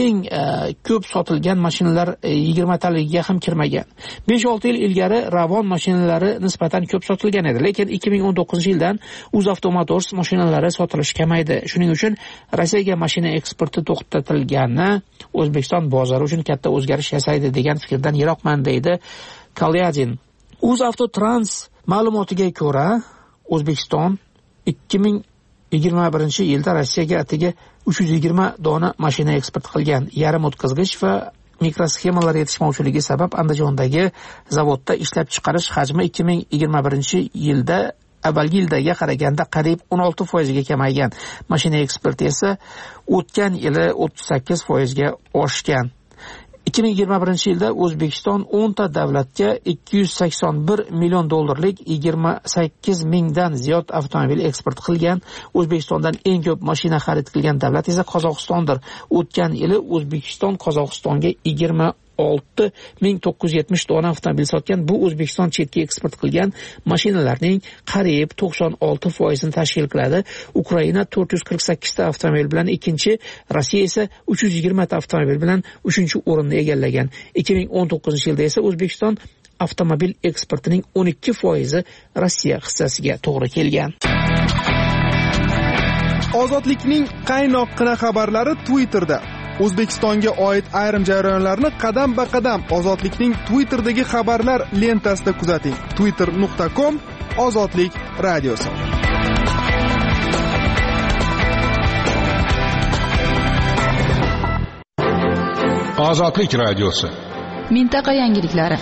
eng ko'p sotilgan mashinalar yigirmataligiga ham kirmagan. besh olti yil ilgari Ravon mashinalari nisbatan ko'p sotilgan edi, lekin ikki ming o'n to'qqizinchi yildan UzAvto Motors mashinalari sotilishi kamaydi. Shuning uchun Rossiyaga mashina eksporti to'xtatilgani O'zbekiston bozori uchun katta o'zgarish yasaydi degan fikrdan yiroqman, deydi Kalyadin. UzAvto Trans ma'lumotiga ko'ra, O'zbekiston ikki ming yigirma birinchi yilda Rossiyaga atigi uch yuz yigirma dona mashina eksport qilgan. Yarim o'tkazgich va mikrosxemalar yetishmovchiligi sabab Andijondagi zavodda ishlab chiqarish hajmi ikki ming yigirma birinchi yilda avvalgi yildaga qaraganda qariyb o'n olti foizga kamaygan. Mashina eksporti esa o'tgan yili o'ttiz sakkiz foizga oshgan. ikki ming yigirma birinchi yilda O'zbekiston o'nta davlatga ikki yuz sakson bir million dollarlik yigirma sakkiz mingdan ziyod avtomobil eksport qilgan. O'zbekistondan eng ko'p mashina xarid qilgan davlat esa Qozog'istondir. O'tgan yili O'zbekiston Qozog'istonga yigirma olti ming to'qqiz yuz yetmish dona avtomobil sotgan. Bu O'zbekiston chetga eksport qilgan mashinalarning qariyb to'qson olti foizini tashkil qiladi. Ukraina to'rt yuz qirq sakkiz ta avtomobil bilan ikkinchi, Rossiya esa uch yuz yigirma ta avtomobil bilan uchinchi o'rinni egallagan. ikki ming o'n to'qqizinchi yilda esa O'zbekiston avtomobil eksportining o'n ikki foizi Rossiya hissasiga to'g'ri kelgan. Ozodlikning qaynoqqina xabarlari Twitterda. O'zbekistonga oid ayrim jarayonlarni qadam-ba-qadam Ozodlikning Twitterdagi xabarlar lentasida kuzating. twitter nuqta com Ozodlik radiosi. Ozodlik radiosi. Mintaqa yangiliklari.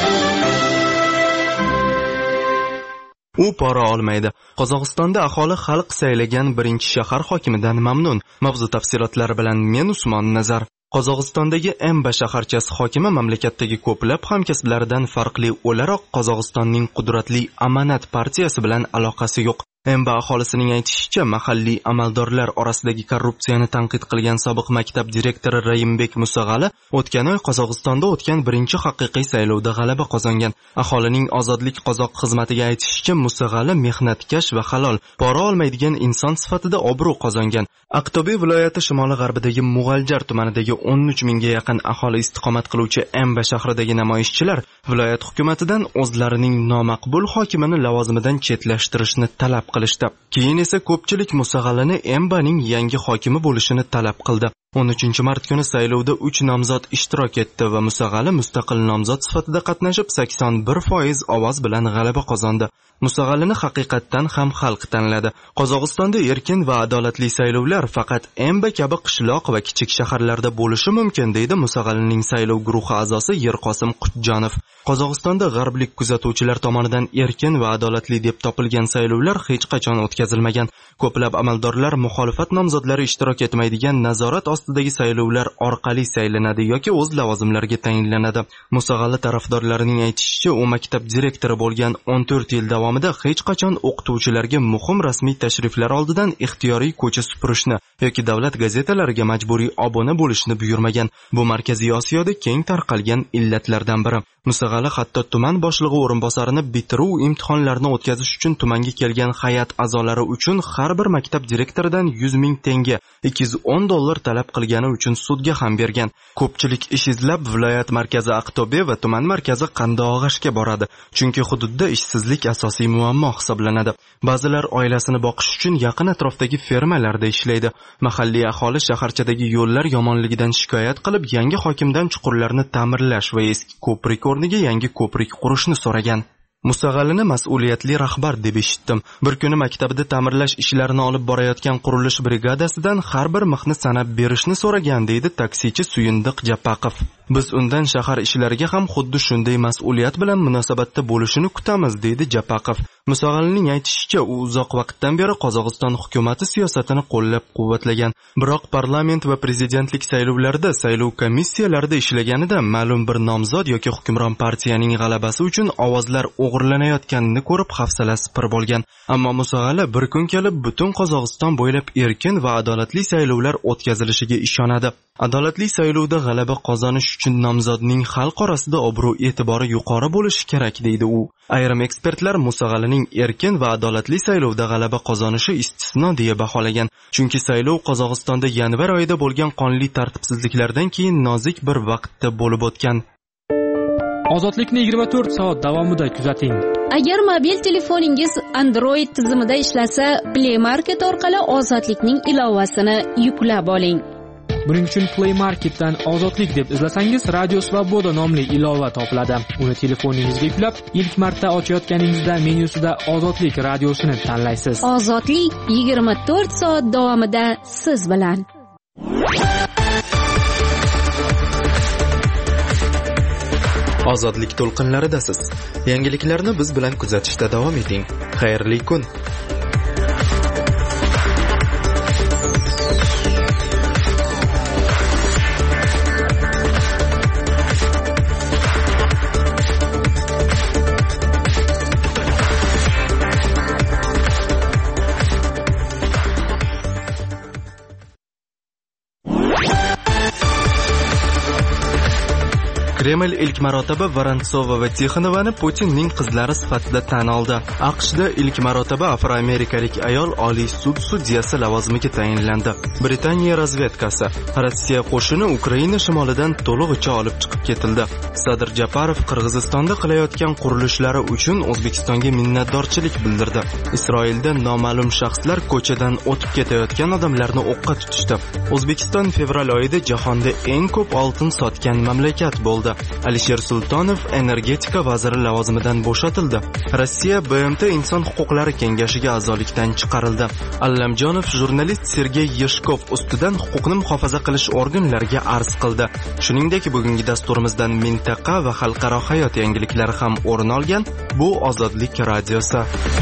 U pora olmaydi. Qozog'istonda aholi xalq saylagan birinchi shahar hokimidan mamnun. Mavzu tafsilotlari bilan men Usmon Nazar. Qozog'istondagi Emba shaharchasi hokimi mamlakatdagi ko'plab hamkasblaridan farqli o'laroq Qozog'istonning qudratli Amanat partiyasi bilan aloqasi yo'q. Emba aholisining aytishicha, mahalliy amaldorlar orasidagi korrupsiyani tanqid qilgan sobiq maktab direktori Rayimbek Musag'ali o'tgan oy Qozog'istonda o'tgan birinchi haqiqiy saylovda g'alaba qozongan. Aholining Ozodlik Qozoq xizmatiga aytishicha, Musag'ali mehnatkash va halol, pora olmaydigan inson sifatida obro' qozongan. Aqto'be viloyati shimoli-g'arbidagi Mug'aljar tumanidagi o'n uch mingga yaqin aholi istiqomat qiluvchi Emba shahridagi namoyishchilar viloyat hukumatidan o'zlarining nomaqbul hokimini lavozimidan chetlashtirishni talab qilishdi. Keyin esa ko'pchilik Musag'alini Embaning yangi hokimi bo'lishini talab qildi. o'n uchinchi mart kuni saylovda uch nomzod ishtirok etdi va Musag'ali mustaqil nomzod sifatida qatnashib sakson bir foiz ovoz bilan g'alaba qozondi. Musag'alini haqiqatdan ham xalq tanladi. Qozog'istonda erkin va adolatli saylovlar faqat Emba kabi qishloq va kichik shaharlarda bo'lishi mumkin, deydi Musag'alining saylov guruhi a'zosi Yerqosim Qutjonov. Qozog'istonda g'arblik kuzatuvchilar tomonidan erkin va adolatli deb topilgan saylovlar hech qachon o'tkazilmagan. Ko'plab amaldorlar muxolifat nomzodlari ishtirok etmaydigan nazorat ostidagi saylovlar orqali saylanadi yoki o'z lavozimlariga tayinlanadi. Musag'ali tarafdorlarining aytishicha, u maktab direktori bo'lgan o'n to'rt yil davomida hech qachon o'qituvchilarga muhim rasmiy tashriflar oldidan ixtiyoriy ko'cha supurishni yoki davlat gazetalariga majburiy obuna bo'lishni buyurmagan. Bu Markaziy Osiyoda keng tarqalgan illatlardan biri. Musag'ali hatto tuman boshlig'i o'rinbosarini bitiruv imtihonlarini o'tkazish uchun tumanga kelgan hay'at a'zolari uchun har bir maktab direktoridan yuz ming tenge, ikki yuz o'n dollar talab qilgani uchun sudga ham bergan. Ko'pchilik ish izlab viloyat markazi Aqto'be va tuman markazi Qandoag'ashga boradi, chunki hududda ishsizlik asosiy muammo hisoblanadi. Ba'zilar oilasini boqish uchun yaqin atrofdagi fermalarda ishlaydi. Mahalliy aholi shaharchadagi yo'llar yomonligidan shikoyat qilib, yangi hokimdan chuqurlarni ta'mirlash va eski ko'prik o'rniga yangi ko'prik qurishni so'ragan. Musag'alini mas'uliyatli rahbar deb eshitdim. Bir kuni maktabda ta'mirlash ishlarini olib borayotgan qurilish brigadasidan har bir mixni sanab berishni so'ragan, deydi taksichi Suyundiq Japaqov. Biz undan shahar ishlariga ham xuddi shunday mas'uliyat bilan munosabatda bo'lishini kutamiz, deydi Japaqov. Musag'alining aytishicha, u uzoq vaqtdan beri Qozog'iston hukumati siyosatini qo'llab-quvvatlagan. Biroq parlament va prezidentlik saylovlarida saylov komissiyalarida ishlaganida ma'lum bir nomzod yoki hukmron partiyaning g'alabasi uchun ovozlar o'g'irlanayotganini ko'rib hafsalasi pir bo'lgan. Ammo Musag'ali bir kun kelib butun Qozog'iston bo'ylab erkin va adolatli saylovlar o'tkazilishiga ishonadi. Adolatli saylovda g'alaba qozonish uchun nomzodning xalq orasida obro' e'tibori yuqori bo'lishi kerak deydi u. Ayrim ekspertlar Musag'alining erkin va adolatli saylovda g'alaba qozonishi istisno deya baholagan, chunki saylov Qozog'istonda yanvar oyida bo'lgan qonli tartibsizliklardan keyin nozik bir vaqtda bo'lib o'tgan. Ozodlikni yigirma to'rt soat davomida kuzating. Agar mobil telefoningiz Android tizimida ishlasa, Play Market orqali Ozodlikning ilovasini yuklab oling. Buning uchun Play Marketdan Ozodlik deb izlasangiz, Radio Svoboda nomli ilova topiladi. Uni telefoningizga yuklab, ilk marta ochayotganingizda menyusida Ozodlik radiosini tanlaysiz. Ozodlik yigirma to'rt soat davomida siz bilan. Ozodlik to'lqinlaridasiz. Yangiliklarni biz bilan kuzatishda davom eting. Xayrli kun. Kreml ilk marotaba Vorontsova va Tixonovani Putinning qizlari sifatida tan oldi. AQShda ilk marotaba afroamerikalik ayol Oliy sud sudyasi lavozimiga tayinlandi. Britaniya razvedkasi Rossiya qo'shini Ukraina shimolidan to'lig'icha olib chiqib ketildi. Sadir Japarov Qirg'izistonda qilayotgan qurilishlari uchun O'zbekistonga minnatdorchilik bildirdi. Isroilda noma'lum shaxslar ko'chadan o'tib ketayotgan odamlarni o'qqa tutishdi. O'zbekiston fevral oyida jahonda eng ko'p oltin sotgan mamlakat bo'ldi. Alisher Sultonov energetika vaziri lavozimidan bo'shatildi. Rossiya B M T Inson huquqlari kengashiga a'zolikdan chiqarildi. Allamjonov jurnalist Sergey Yeshkov ustidan huquqni muhofaza qilish organlariga arz qildi. Shuningdek, bugungi dasturimizdan mintaqa va xalqaro hayot yangiliklari ham o'rin olgan. Bu Ozodlik radiosi.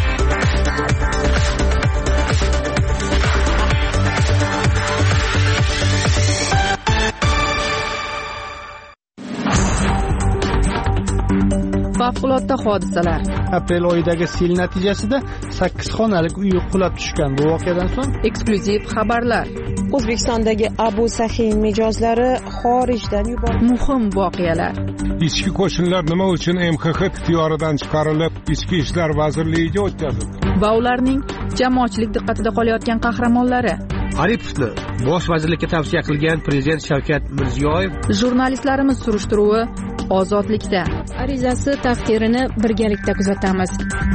Favqulodda hodisalar. Aprel oyidagi sel natijasida sakkiz xonalik uy qulab tushgan. Bu voqeadan so'ng eksklyuziv xabarlar. O'zbekistondagi Abu Sahin mijozlari xorijdan yuborildi. Muhim voqealar. Ichki qo'shinlar nima uchun M X X ixtiyoridan chiqarilib, Ichki ishlar vazirligiga o'tkazildi? Va ularning jamoatchilik diqqatida qolayotgan qahramonlari. Aripovni bosh vazirlikka tavsiya qilgan prezident Shavkat Mirziyoyev. Jurnalistlarimiz surishtiruvi Ozodlikda. Arizasi taqdirini birgalikda kuzatamiz.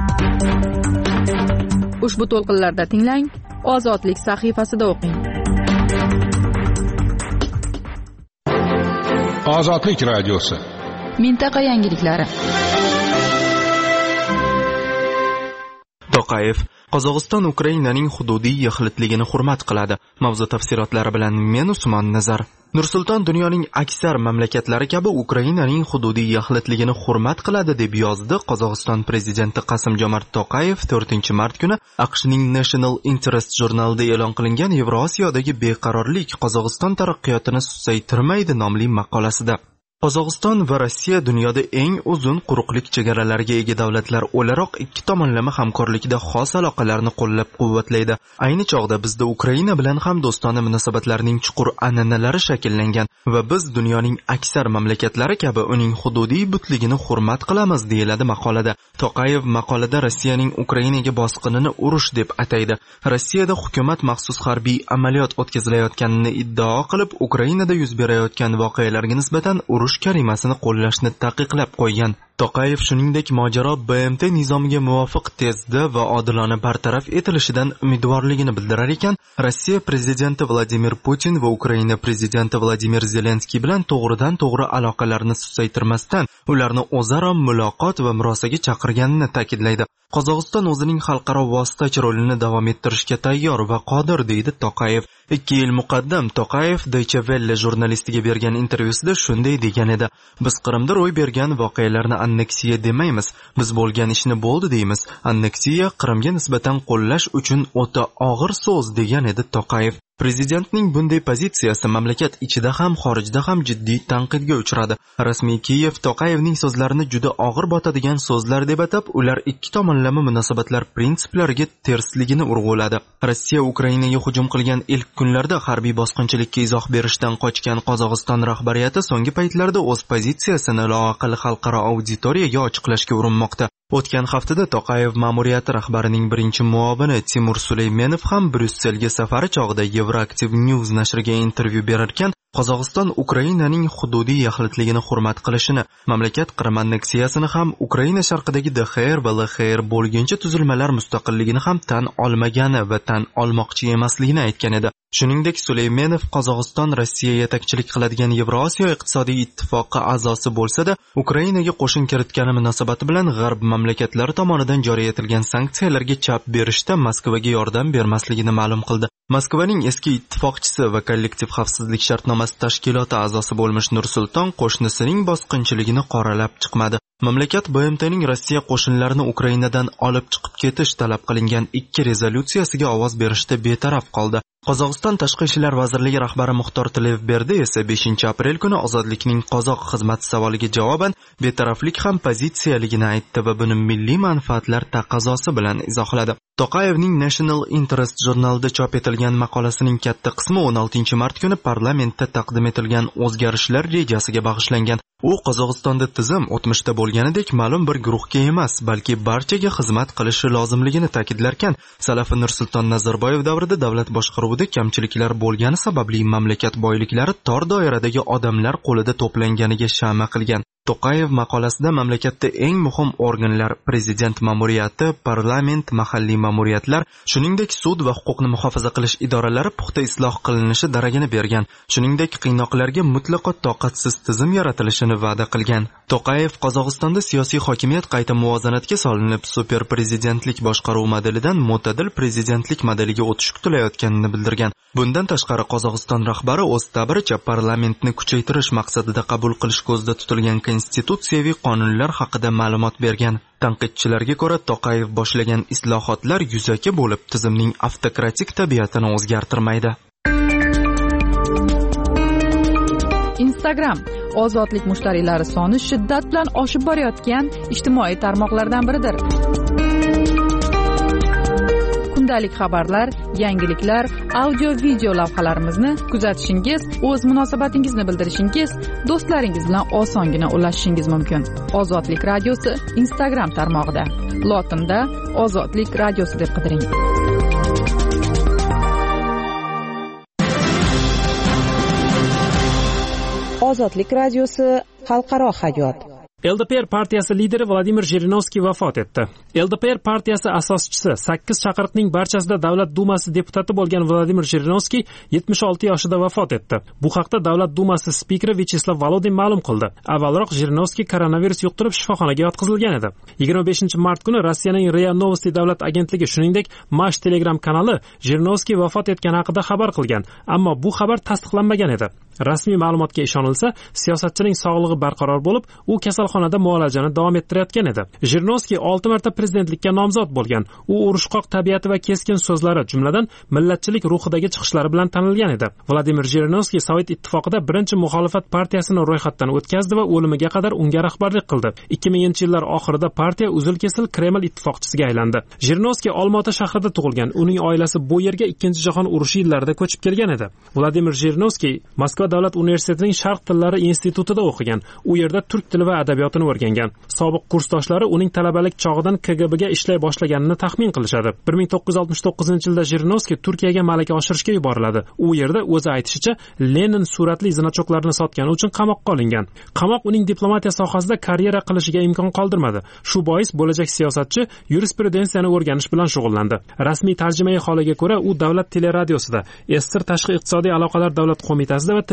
Ushbu to'lqinlarda tinglang, Ozodlik sahifasida o'qing. Ozodlik radiosi. Mintaqa yangiliklari. Toqayev Qozog'iston Ukrainaning hududiy yaxlitligini hurmat qiladi. Mavzu tafsilotlari bilan men Usmon Nazar. Nursulton dunyoning aksar mamlakatlari kabi Ukrainaning hududiy yaxlitligini hurmat qiladi deb yozdi Qozog'iston prezidenti Qasim-Jomart Toqayev to'rtinchi mart kuni AQShning National Interest jurnalida e'lon qilingan Yevrosiyodagi beqarorlik Qozog'iston taraqqiyotini susaytirmaydi nomli maqolasida. Qozog'iston va Rossiya dunyoda eng uzun quruqlik chegaralariga ega davlatlar o'laroq ikki tomonlama hamkorlikda xos aloqalarni qo'llab-quvvatlaydi. Ayni chog'da bizda Ukraina bilan ham do'stona munosabatlarning chuqur an'analari shakllangan va biz dunyoning aksar mamlakatlari kabi uning hududiy butligini hurmat qilamiz, deyiladi maqolada. Toqayev maqolada Rossiyaning Ukrainaga bosqinini urush deb ataydi. Rossiyada hukumat maxsus harbiy amaliyot o'tkazilayotganini iddao qilib, Ukrainada yuz berayotgan voqealarga nisbatan urush kalimasini qo'llashni taqiqlab qo'ygan. Toqayev shuningdek mojaro B M T nizomiga muvofiq tezda va odilona bartaraf etilishidan umidvorligini bildirar ekan, Rossiya prezidenti Vladimir Putin va Ukraina prezidenti Vladimir Zelenskiy bilan to'g'ridan to'g'ri aloqalarni susaytirmasdan ularni o'zaro muloqot va murosaga chaqirganini ta'kidlaydi. Qozog'iston o'zining xalqaro vositachi rolini davom ettirishga tayyor va qodir, deydi Toqayev. ikki yil muqaddam Toqayev Deutsche Welle jurnalistiga bergan intervyusida shunday degan edi: "Biz Qrimda ro'y bergan voqealarni anneksiya demaymiz. Biz bo'lgan ishni bo'ldi deymiz. Anneksiya Qrimga nisbatan qo'llash uchun o'ta og'ir so'z", degan edi Toqayev. Prezidentning bunday pozitsiyasi mamlakat ichida ham xorijda ham jiddiy tanqidga uchradi. Rasmiy Kiyev Toqayevning so'zlarini juda og'ir botadigan so'zlar deb atab, ular ikki tomonlama munosabatlar prinsiplariga tersligini urg'uladi. Rossiya Ukrainaga hujum qilgan ilk kunlarda harbiy bosqinchilikka izoh berishdan qochgan Qozog'iston rahbariyati so'nggi paytlarda o'z pozitsiyasini loaqal xalqaro auditoriyaga ochiqlashga urinmoqda. O'tgan haftada Toqayev ma'muriyati rahbarining birinchi muavini Timur Suleymenov ham Bryusselga safari chog'ida Euroactiv News nashriga intervyu berarkan, Qozog'iston Ukrainaning hududiy yaxlitligini hurmat qilishini, mamlakat Qrim anneksiyasini ham Ukraina sharqidagi D X R va L X R bo'lgancha tuzilmalar mustaqilligini ham tan olmagani va tan olmoqchi emasligini aytgan edi. Shuningdek, Suleymenov Qozog'iston Rossiya yetakchilik qiladigan Yevrosiyo iqtisodiy ittifoqi a'zosi bo'lsa-da, Ukrainaga qo'shin kiritgani munosabati bilan G'arb mamlakatlari tomonidan joriy etilgan sanksiyalarga chap berishda Moskvaga yordam bermasligini ma'lum qildi. Moskvaning eski ittifoqchisi va kollektiv xavfsizlik shartnomasi tashkiloti a'zosi bo'lmish Nur-Sulton qo'shnisining bosqinchiligini qoralab chiqmadi. Mamlakat B M T'ning Rossiya qo'shinlarini Ukrainadan olib chiqib ketish talab qilingan ikki rezolyutsiyasiga ovoz berishda betaraf qoldi. Qozog'iston Tashqi ishlar vazirligi rahbari Muxtor Tilevberdi esa beshinchi aprel kuni Ozodlikning qozoq xizmati savoliga javoban betaraflik ham pozitsiyaligini aytdi va buni milliy manfaatlar taqozosi bilan izohladi. Toqayevning National Interest jurnalida chop etilgan maqolasining katta qismi o'n oltinchi mart kuni parlamentda taqdim etilgan o'zgarishlar rejasiga bag'ishlangan. U Qozog'istonda tizim o'tmishda bo'lganidek ma'lum bir guruhga emas, balki barchaga xizmat qilishi lozimligini ta'kidlarkan, Salafi Nursulton Nazarboyev davrida davlat boshqaruvida kamchiliklar bo'lgani sababli mamlakat boyliklari tor doiradagi odamlar qo'lida to'planganiga shama qilgan. Toqayev maqolasida mamlakatda eng muhim organlar prezident ma'muriyati, parlament, mahalliy ma'muriyatlar, shuningdek sud va huquqni muhofaza qilish idoralari puxta isloh qilinishi daragini bergan. Shuningdek qiynoqlarga mutlaqo toqatsiz tizim yaratilishini va'da qilgan. Toqayev Qozog'istonda siyosiy hokimiyat qayta muvozanatga solinib, super prezidentlik boshqaruv modelidan mo'tadil prezidentlik modeliga o'tish kutilayotganini bildirgan. Bundan tashqari Qozog'iston rahbari o'z ta'biricha parlamentni kuchaytirish maqsadida qabul qilish ko'zda tutilgan konstitutsiyaviy qonunlar haqida ma'lumot bergan. Tanqidchilarga ko'ra, Toqayev boshlagan islohotlar yuzaki bo'lib, tizimning avtokratik tabiatini o'zgartirmaydi. Instagram ozodlik mushtariylari soni shiddat bilan oshib borayotgan ijtimoiy tarmoqlardan biridir. Kundalik xabarlar, yangiliklar, audio-video lavhalarimizni kuzatishingiz, o'z munosabatingizni bildirishingiz, do'stlaringiz bilan osongina ulashishingiz mumkin. Ozodlik radiosi Instagram tarmog'ida. Lotinda Ozodlik radiosi deb qidiring. Ozodlik radiosi xalqaro hayot. L D P R partiyasi lideri Vladimir Zhirinovskiy vafot etdi. L D P R partiyasi asoschisi, sakkiz chaqiriqning barchasida Davlat dumasi deputati bo'lgan Vladimir Zhirinovskiy yetmish olti yoshida vafot etdi. Bu haqda Davlat dumasi spikeri Vyacheslav Volodin ma'lum qildi. Avvalroq Zhirinovskiy koronavirus yuqtirib shifoxonaga yotqizilgan edi. yigirma beshinchi mart kuni Rossiyaning R I A Novosti davlat agentligi, shuningdek, Mash Telegram kanali Zhirinovskiy vafot etgani haqida xabar qilgan, ammo bu xabar tasdiqlanmagan edi. Rasmiy ma'lumotga ishonilsa, siyosatchining sog'lig'i barqaror bo'lib, u kasalxonada muolajani davom ettirayotgan edi. Zhirinovskiy olti marta prezidentlikka nomzod bo'lgan. U urushqoq tabiati va keskin so'zlari, jumladan millatchilik ruhidagi chiqishlari bilan tanilgan edi. Vladimir Zhirinovskiy Sovet ittifoqida birinchi muxolifat partiyasini ro'yxatdan o'tkazdi va o'limiga qadar unga rahbarlik qildi. ikki minginchi yillar oxirida partiya uzil-kesil Kreml ittifoqchisiga aylandi. Zhirinovskiy Olmaota shahrida tug'ilgan. Uning oilasi bu yerga ikkinchi jahon urushi yillarida ko'chib kelgan edi. Vladimir Zhirinovskiy Moskva davlat universitetining Sharq tillari institutida o'qigan. U yerda turk tili va adabiyotini o'rgangan. Sobiq kursdoshlari uning talabalik chog'idan K G B ga ishlay boshlaganini taxmin qilishadi. bir ming to'qqiz yuz oltmish to'qqizinchi yilda Zhirinovskiy Turkiyaga malaka oshirishga yuboriladi. U yerda o'zi aytishicha Lenin suratli zinachoklarini sotgani uchun qamoqqa olingan. Qamoq uning diplomatiya sohasida karyera qilishiga imkon qoldirmadi. Shu bois bo'lajak siyosatchi yurisprudensiyani o'rganish bilan shug'ullandi. Rasmiy tarjimai holiga ko'ra, u davlat teleradiosida, S S R Tashqi iqtisodiy aloqalar davlat qo'mitasida va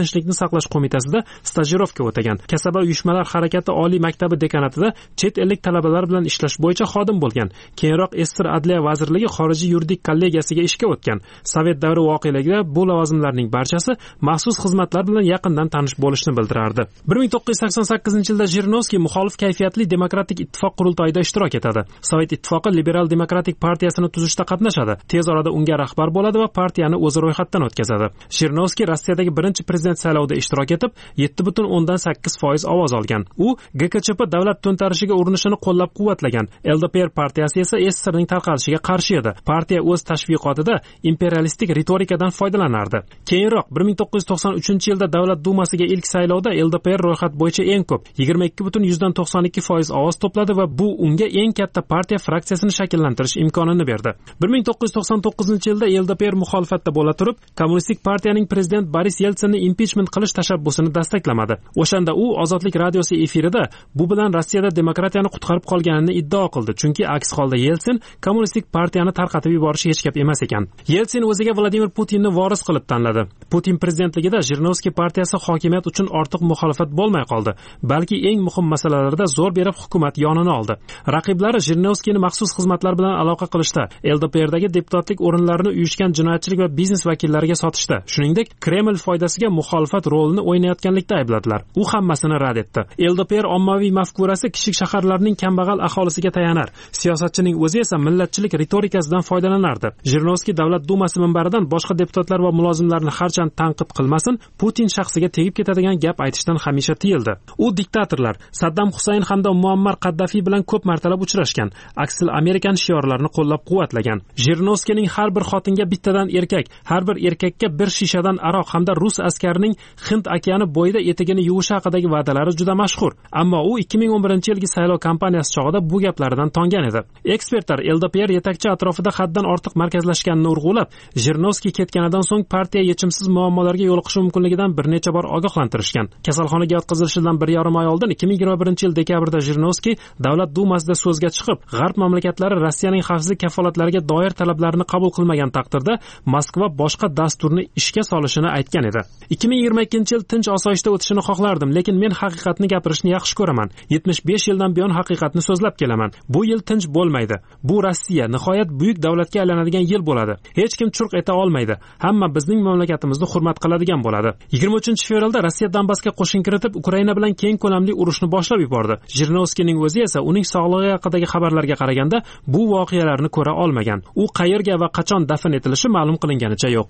tinchlikni saqlash qo'mitasida stajirovka o'tagan. Kasaba uyushmalar harakati oliy maktabi dekanatida chet ellik talabalar bilan ishlash bo'yicha xodim bo'lgan. Keyinroq Ester Adliya vazirligi xorijiy yuridik kollegiyasiga ishga o'tgan. Sovet davri voqealarida bu lavozimlarning barchasi maxsus xizmatlar bilan yaqindan tanish bo'lishni bildirardi. bir ming to'qqiz yuz sakson sakkizinchi yilda Jirinovskiy muxolif kayfiyatli demokratik ittifoq qurultoyida ishtirok etadi. Sovet ittifoqi liberal demokratik partiyasini tuzishda qatnashadi. Tez orada unga rahbar bo'ladi va partiyani o'zi ro'yxatdan o'tkazadi. Jirinovskiy Rossiyadagi birinchi prezident saylovida ishtirok etib, yetti butun o'ndan sakkiz foiz ovoz olgan. U G K Ch P davlat to'ntarishiga urinishini qo'llab-quvvatlagan. L D P R partiyasi esa Esterning tarqalishiga qarshi edi. Partiya o'z tashviqotida imperialistik ritorikadan foydalanardi. Keyinroq bir ming to'qqiz yuz to'qson uchinchi yilda davlat dumasiga ilk saylovda L D P R ro'yxat bo'yicha eng ko'p yigirma ikki butun yuzdan to'qson ikki foiz ovoz to'pladi va bu unga eng katta partiya fraksiyasini shakllantirish imkonini berdi. bir ming to'qqiz yuz to'qson to'qqizinchi yilda L D P R muxolifatda bo'la turib, kommunistik partiyaning prezident Boris Yeltsinni impichment qilish tashabbusini dastaklamadi. O'shanda u Ozodlik radiosi efirida bu bilan Rossiyada demokratiyani qutqarib qolganini iddao qildi, chunki aks holda Yeltsin kommunistik partiyani tarqatib yuborishi hech gap emas ekan. Yeltsin o'ziga Vladimir Putinni voris qilib tanladi. Putin prezidentligida Jirinovskiy partiyasi hokimiyat uchun ortiq muxolifat bo'lmay qoldi, balki eng muhim masalalarda zo'r berib hukumat yonini oldi. Raqiblari Jirinovskiyni maxsus xizmatlar bilan aloqa qilishda, L D P Rdagi deputatlik o'rinlarini uyushgan jinoyatchilik va biznes vakillariga sotishda, shuningdek Kreml foydasiga muxolifat rolini o'ynayotganlikda aybladilar. U hammasini rad etdi. L D P R ommaviy mafkurasi kichik shaharlarning kambag'al aholisiga tayanar. Siyosatchining o'zi esa millatchilik ritorikasidan foydalanardi. Jirinovskiy davlat dumasi minbaridan boshqa deputatlar va mulozimlarni harchand tanqid qilmasin, Putin shaxsiga tegib ketadigan gap aytishdan hamisha tiyildi. U diktatorlar Saddam Husayn hamda Muammar Qaddafi bilan ko'p martalab uchrashgan, aksil Amerikan shiorlarini qo'llab-quvvatlagan. Jirinovskiyning har bir xotinga bittadan erkak, har bir erkakka bir shishadan aroq hamda rus askarining Hind okeani bo'yida etigini yuvishi haqidagi va'dalari juda mashhur. Ammo u ikki ming o'n birinchi yilgi saylov kampaniyasi chog'ida bu gaplaridan tongan edi. Ekspertlar L D P R yetakchi atrofida haddan ortiq markazlashganini urg'ulab, Jirinovskiy ketganidan so'ng partiya yechimsiz muammolarga yo'liqishi mumkinligidan bir necha bor ogohlantirishgan. Kasalxonaga yotqizilishidan bir yarim oy oldin ikki ming yigirma birinchi yil dekabrda Jirinovskiy davlat dumasida so'zga chiqib, G'arb mamlakatlari Rossiyaning xavfsizlik kafolatlariga doir talablarni qabul qilmagan taqdirda Moskva boshqa dasturni ishga solishini aytgan edi. ikki ming yigirma ikkinchi yil tinch osoyishta o'tishini xohlardim, lekin men haqiqatni gapirishni yaxshi ko'raman. yetmish besh yildan buyon haqiqatni so'zlab kelaman. Bu yil tinch bo'lmaydi. Bu Rossiya nihoyat buyuk davlatga aylanadigan yil bo'ladi. Hech kim churq eta olmaydi. Hamma bizning mamlakatimizni hurmat qiladigan bo'ladi. yigirma uchinchi fevralda Rossiya Donbassga qo'shin kiritib, Ukraina bilan keng ko'lamli urushni boshlab yubordi. Jirinovskiyning o'zi esa uning sog'lig'i haqidagi xabarlarga qaraganda bu voqealarni ko'ra olmagan. U qayerga va qachon dafn etilishi ma'lum qilinganicha yo'q.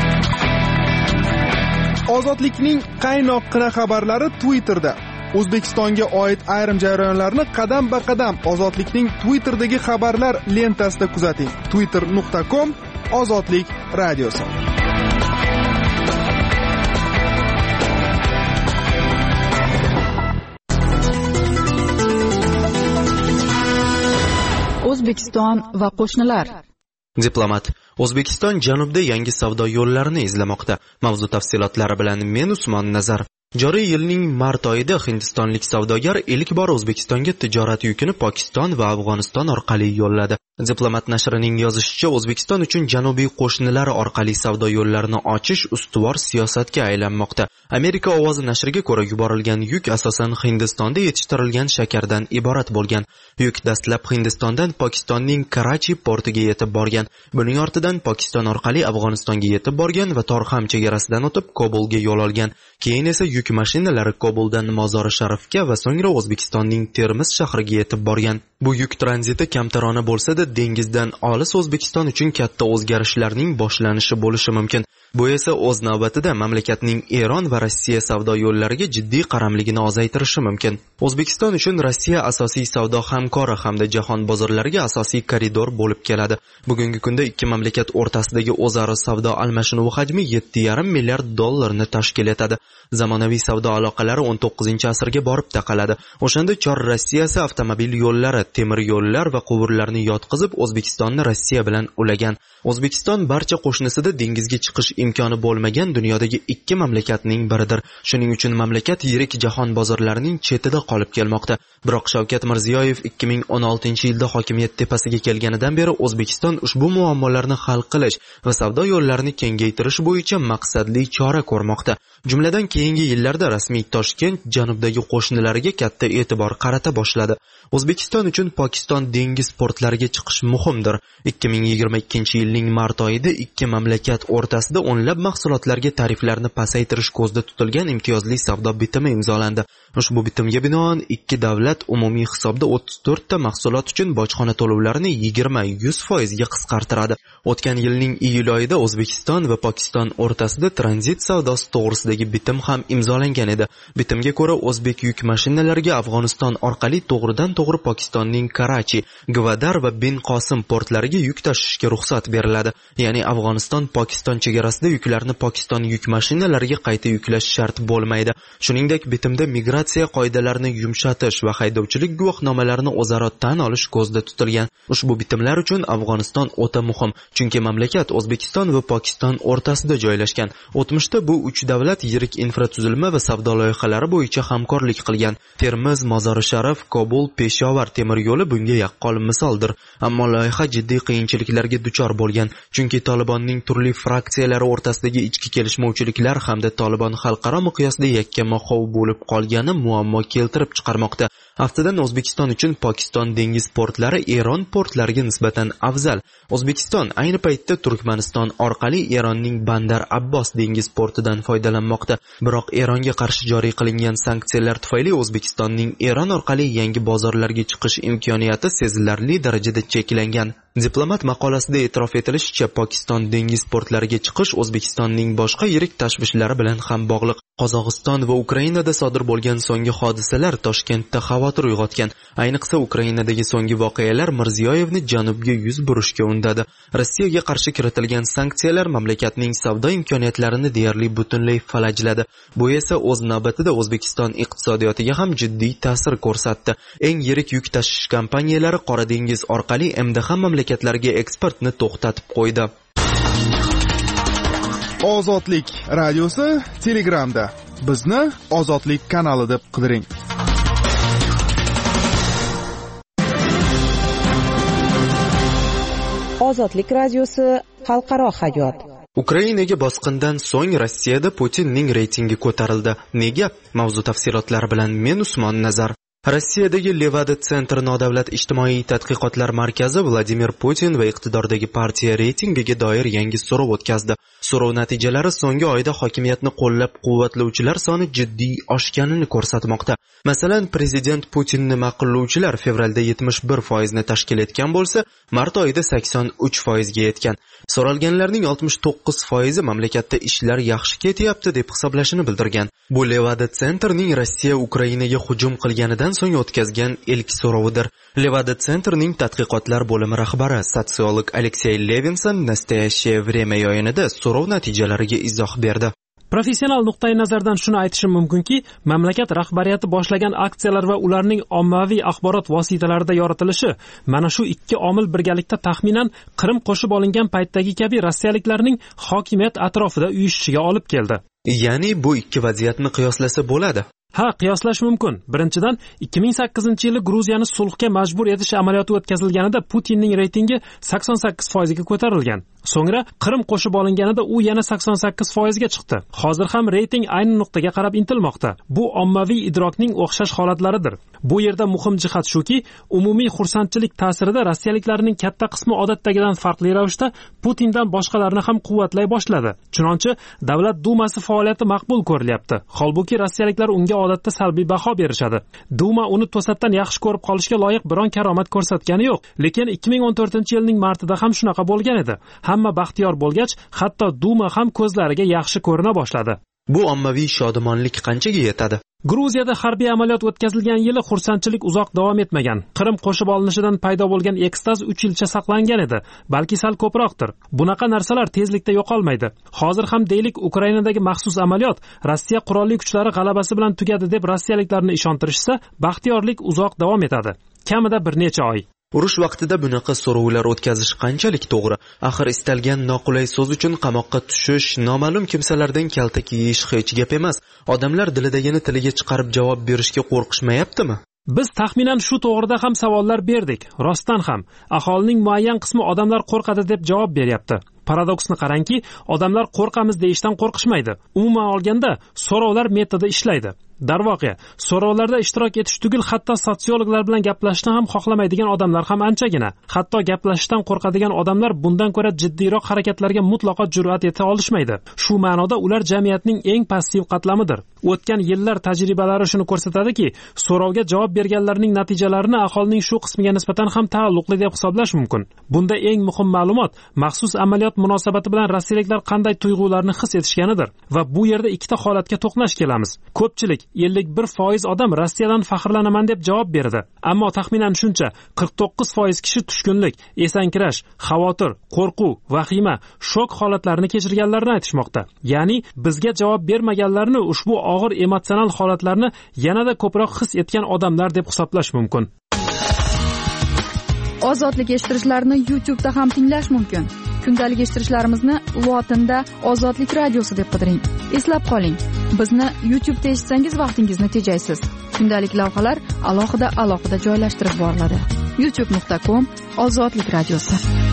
Ozodlikning qaynoqqina xabarlari Twitterda. O'zbekistonga oid ayrim jarayonlarni qadam-ba-qadam Ozodlikning Twitterdagi xabarlar lentasida kuzating. twitter nuqta com Ozodlik radiosi. O'zbekiston va qo'shnilar. Diplomat: O'zbekiston janubda yangi savdo yo'llarini izlamoqda. Mavzu tafsilotlari bilan men Usmon Nazarov. Joriy yilning mart oyida hindistonlik savdogar ilk bor O'zbekistonga tijorat yukini Pokiston va Afg'oniston orqali yo'lladi. Diplomat nashrining yozishicha, O'zbekiston uchun janubiy qo'shnilar orqali savdo yo'llarini ochish ustuvor siyosatga aylanmoqda. Amerika ovozi nashriga ko'ra, yuborilgan yuk asosan Hindistonda yetishtirilgan shakardan iborat bo'lgan. Yuk dastlab Hindistondan Pokistonning Karachi portiga yetib borgan. Buning ortidan Pokiston orqali Afg'onistonga yetib borgan va Torxam chegarasidan o'tib Kobulga yo'l olgan. Keyin esa yuk mashinalari Kobuldan Mozori Sharifga va so'ngra O'zbekistonning Termiz shahriga yetib borgan. Bu yuk tranziti kamtarona bo'lsa-da, dengizdan olis O'zbekiston uchun katta o'zgarishlarning boshlanishi bo'lishi mumkin. Bu esa o'z navbatida mamlakatning Eron va Rossiya savdo yo'llariga jiddiy qaramligini ozaytirishi mumkin. O'zbekiston uchun Rossiya asosiy savdo hamkori hamda jahon bozorlariga asosiy koridor bo'lib keladi. Bugungi kunda ikki mamlakat o'rtasidagi o'zaro savdo almashinuvi hajmi yetti yarim milliard dollarni tashkil etadi. Zamonaviy savdo aloqalari o'n to'qqizinchi asrga borib taqaladi. O'shanda Chor Rossiyasi avtomobil yo'llari, temir yo'llar va quvurlarni yotqizib O'zbekistonni Rossiya bilan ulagan. O'zbekiston barcha qo'shnisida dengizga chiqish imkoni bo'lmagan dunyodagi ikki mamlakatning biridir. Shuning uchun mamlakat yirik jahon bozorlarining chetida qolib kelmoqda. Biroq Shavkat Mirziyoyev ikki ming o'n oltinchi yilda hokimiyat tepasiga kelganidan beri O'zbekiston ushbu muammolarni hal qilish va savdo yo'llarini kengaytirish bo'yicha maqsadli chora ko'rmoqda. Jumladan keyingi yillarda rasmiy Toshkent janubdagi qo'shnilariga katta e'tibor qarata boshladi. O'zbekiston uchun Pokiston dengiz portlariga chiqish muhimdir. ikki ming yigirma ikkinchi yilning mart oyida ikki mamlakat o'rtasida o'nlab mahsulotlarga tariflarni pasaytirish ko'zda tutilgan imtiyozli savdo bitimi imzolandi. Ushbu bitimga binoan ikki davlat umumiy hisobda o'ttiz to'rtta mahsulot uchun bojxona to'lovlarini yigirma yuz foizga qisqartiradi. O'tgan yilning iyul oyida O'zbekiston va Pokiston o'rtasida tranzit savdosi to'g'risidagi bitim ham imzolangan edi. Bitimga ko'ra o'zbek yuk mashinalariga Afg'oniston orqali to'g'ridan to'g'ri Pokistonning Karachi, Gvadar va Bin Qosim portlariga yuk tashishga ruxsat beriladi. Ya'ni Afg'oniston Pokiston chegarasida yuklarni Pokiston yuk mashinalariga qayta yuklash shart bo'lmaydi. Shuningdek, bitimda migratsiya qoidalarini yumshatish va haydovchilik guvohnomalarini o'zaro tan olish ko'zda tutilgan. Ushbu bitimlar uchun Afg'oniston o'ta muhim, chunki mamlakat O'zbekiston va Pokiston o'rtasida joylashgan. O'tmishda bu uch davlat yirik infratuzilma va savdo loyihalari bo'yicha hamkorlik qilgan. Termiz, Mozori Sharif, Kobul, Peshovar temir yo'li bunga yaqqol misoldir. Ammo loyiha jiddiy qiyinchiliklarga duchor bo'lgan, chunki Tolibonning turli fraksiyalari o'rtasidagi ichki kelishmovchiliklar hamda Tolibon xalqaro miqyosda yakkama-xov bo'lib qolgani muammo keltirib chiqarmoqda. Aftidan O'zbekiston uchun Pokiston dengiz portlari Eron portlariga nisbatan afzal. O'zbekiston ayni paytda Turkmaniston orqali Eronning Bandar Abbos dengiz portidan foydalanmoqda. Biroq Eronga qarshi joriy qilingan sanksiyalar tufayli O'zbekistonning Eron orqali yangi bozorlarga chiqish imkoniyati sezilarli darajada cheklangan. Diplomat maqolasida e'tirof etilishicha, Pokiston dengiz portlariga chiqish O'zbekistonning boshqa yirik tashvishlari bilan ham bog'liq. Qozog'iston va Ukrainada sodir bo'lgan so'nggi hodisalar Toshkentda xavotir uyg'otgan. Ayniqsa Ukrainadagi so'nggi voqealar Mirziyoyevni janubga yuz burishga undadi. Rossiyaga qarshi kiritilgan sanksiyalar mamlakatning savdo imkoniyatlarini deyarli butunlay falajladi. Bu esa o'z navbatida O'zbekiston iqtisodiyotiga ham jiddiy ta'sir ko'rsatdi. Eng yirik yuk tashish kompaniyalari Qora dengiz orqali M D H mamlakatlariga eksportni to'xtatib qo'ydi. Ozodlik radiosi Telegramda. Bizni Ozodlik kanali deb qidiring. Ozodlik radiosi xalqaro hayot. Ukrainaga bosqindan so'ng Rossiyada Putinning reytingi ko'tarildi. Nega? Mavzu tafsilotlari bilan men Usmon Nazar. Rossiyadagi Levada Center nodavlat ijtimoiy tadqiqotlar markazi Vladimir Putin va iqtidordagi partiya reytingiga doir yangi so'rov o'tkazdi. So'rov natijalari so'nggi oyda hokimiyatni qo'llab-quvvatlovchilar soni jiddiy oshganini ko'rsatmoqda. Masalan, prezident Putinni ma'qullovchilar fevralda yetmish bir foizni tashkil etgan bo'lsa, mart oyida sakson uch foizga yetgan. So'ralganlarning oltmish to'qqiz foizi mamlakatda ishlar yaxshi ketyapti deb hisoblashini bildirgan. Bu Levada Centerning Rossiya Ukrainaga hujum qilganidan so'ng o'tkazgan ilk so'rovidir. Levada Centerning tadqiqotlar bo'limi rahbari sotsiolog Aleksey Levinson Nastoящее время yayinida so'rov natijalariga izoh berdi. Professional nuqtai nazardan shuni aytishim mumkinki, mamlakat rahbariyati boshlagan aksiyalar va ularning ommaviy axborot vositalarida yoritilishi mana shu ikki omil birgalikda taxminan Qrim qo'shib olingan paytdagi kabi rossiyaliklarning hokimiyat atrofida uyushishiga olib keldi. Ya'ni bu ikki vaziyatni qiyoslasa bo'ladi. Ha, qiyoslash mumkin. Birinchidan, ikki ming sakkizinchi yili Gruziyani sulhga majbur etish amaliyoti o'tkazilganida Putinning reytingi sakson sakkiz foizga ko'tarilgan. So'ngra Qrim qo'shib olinganida u yana sakson sakkiz foizga chiqdi. Hozir ham reyting ayni nuqtaga qarab intilmoqda. Bu ommaviy idrokning o'xshash holatlaridir. Bu yerda muhim jihat shuki, umumiy xursandchilik ta'sirida rossiyaliklarning katta qismi odatdagidan farqli ravishda Putindan boshqalarni ham quvvatlay boshladi. Chunonchi davlat dumasi faoliyati maqbul ko'rilyapti. Holbuki rossiyaliklar unga odatda salbiy baho berishadi. Duma uni to'satdan yaxshi ko'rib qolishga loyiq biron karomat ko'rsatgani yo'q. Lekin ikki ming o'n to'rtinchi yilning martida ham shunaqa bo'lgan edi. Hamma baxtiyor bo'lgach, hatto Duma ham ko'zlariga yaxshi ko'rina boshladi. Bu ommaviy shodamonlik qanchaga yetadi? Gruziyada harbiy amaliyot o'tkazilgan yili xursandchilik uzoq davom etmagan. Qrim qo'shib olinishidan paydo bo'lgan ekstaz uch yilcha saqlangan edi, balki sal ko'proqdir. Bunaqa narsalar tezlikda yo'qolmaydi. Hozir ham deylik, Ukrainadagi maxsus amaliyot Rossiya qurolli kuchlari g'alabasi bilan tugadi deb rossiyaliklarni ishontirishsa, baxtiyorlik uzoq davom etadi. Kamida bir necha oy. Urush vaqtida bunaqa so'rovlar o'tkazish qanchalik to'g'ri? Axir istalgan noqulay so'z uchun qamoqqa tushish, noma'lum kimsalardan kaltak yeyish hech gap emas. Odamlar dilidagini tiliga chiqarib javob berishga qo'rqishmayaptimi? Biz taxminan shu to'g'rida ham savollar berdik. Rostdan ham aholining muayyan qismi odamlar qo'rqadi deb javob beryapti. Paradoksni qarangki, odamlar qo'rqamiz deyishdan qo'rqishmaydi. Umuman olganda, so'rovlar metodi ishlaydi. Darvoqe, so'rovlarda ishtirok etish tugul hatto sotsiologlar bilan gaplashishni ham xohlamaydigan odamlar ham anchagina. Hatto gaplashishdan qo'rqadigan odamlar bundan ko'ra jiddiyroq harakatlarga mutlaqo jur'at eta olishmaydi. Shu ma'noda ular jamiyatning eng passiv qatlamidir. O'tgan yillar tajribalari shuni ko'rsatadiki, so'rovga javob berganlarning natijalarini aholining shu qismiga nisbatan ham taalluqli deb hisoblash mumkin. Bunda eng muhim ma'lumot maxsus amaliyot munosabati bilan rossiyaliklar qanday tuyg'ularni his etishganidir va bu yerda ikkita holatga to'qnash kelamiz. Ko'pchilik ellik bir foiz odam Rossiyadan faxrlanaman deb javob berdi. Ammo taxminan shuncha qirq to'qqiz foiz kishi tushkunlik, esankirash, xavotir, qo'rquv, vahima, shok holatlarini kechirganlarini aytishmoqda. Ya'ni bizga javob bermaganlarni ushbu og'ir emotsional holatlarni yanada ko'proq his etgan odamlar deb hisoblash mumkin. Ozodlik eshittirishlarni YouTube da ham tinglash mumkin. Kundalik eshittirishlarimizni lotinda Ozodlik radiosi deb qidiring. Eslab qoling, bizni YouTube da eshitsangiz vaqtingizni tejaysiz. Kundalik lavhalar alohida alohida joylashtirib boriladi. youtube nuqta com Ozodlik radiosi.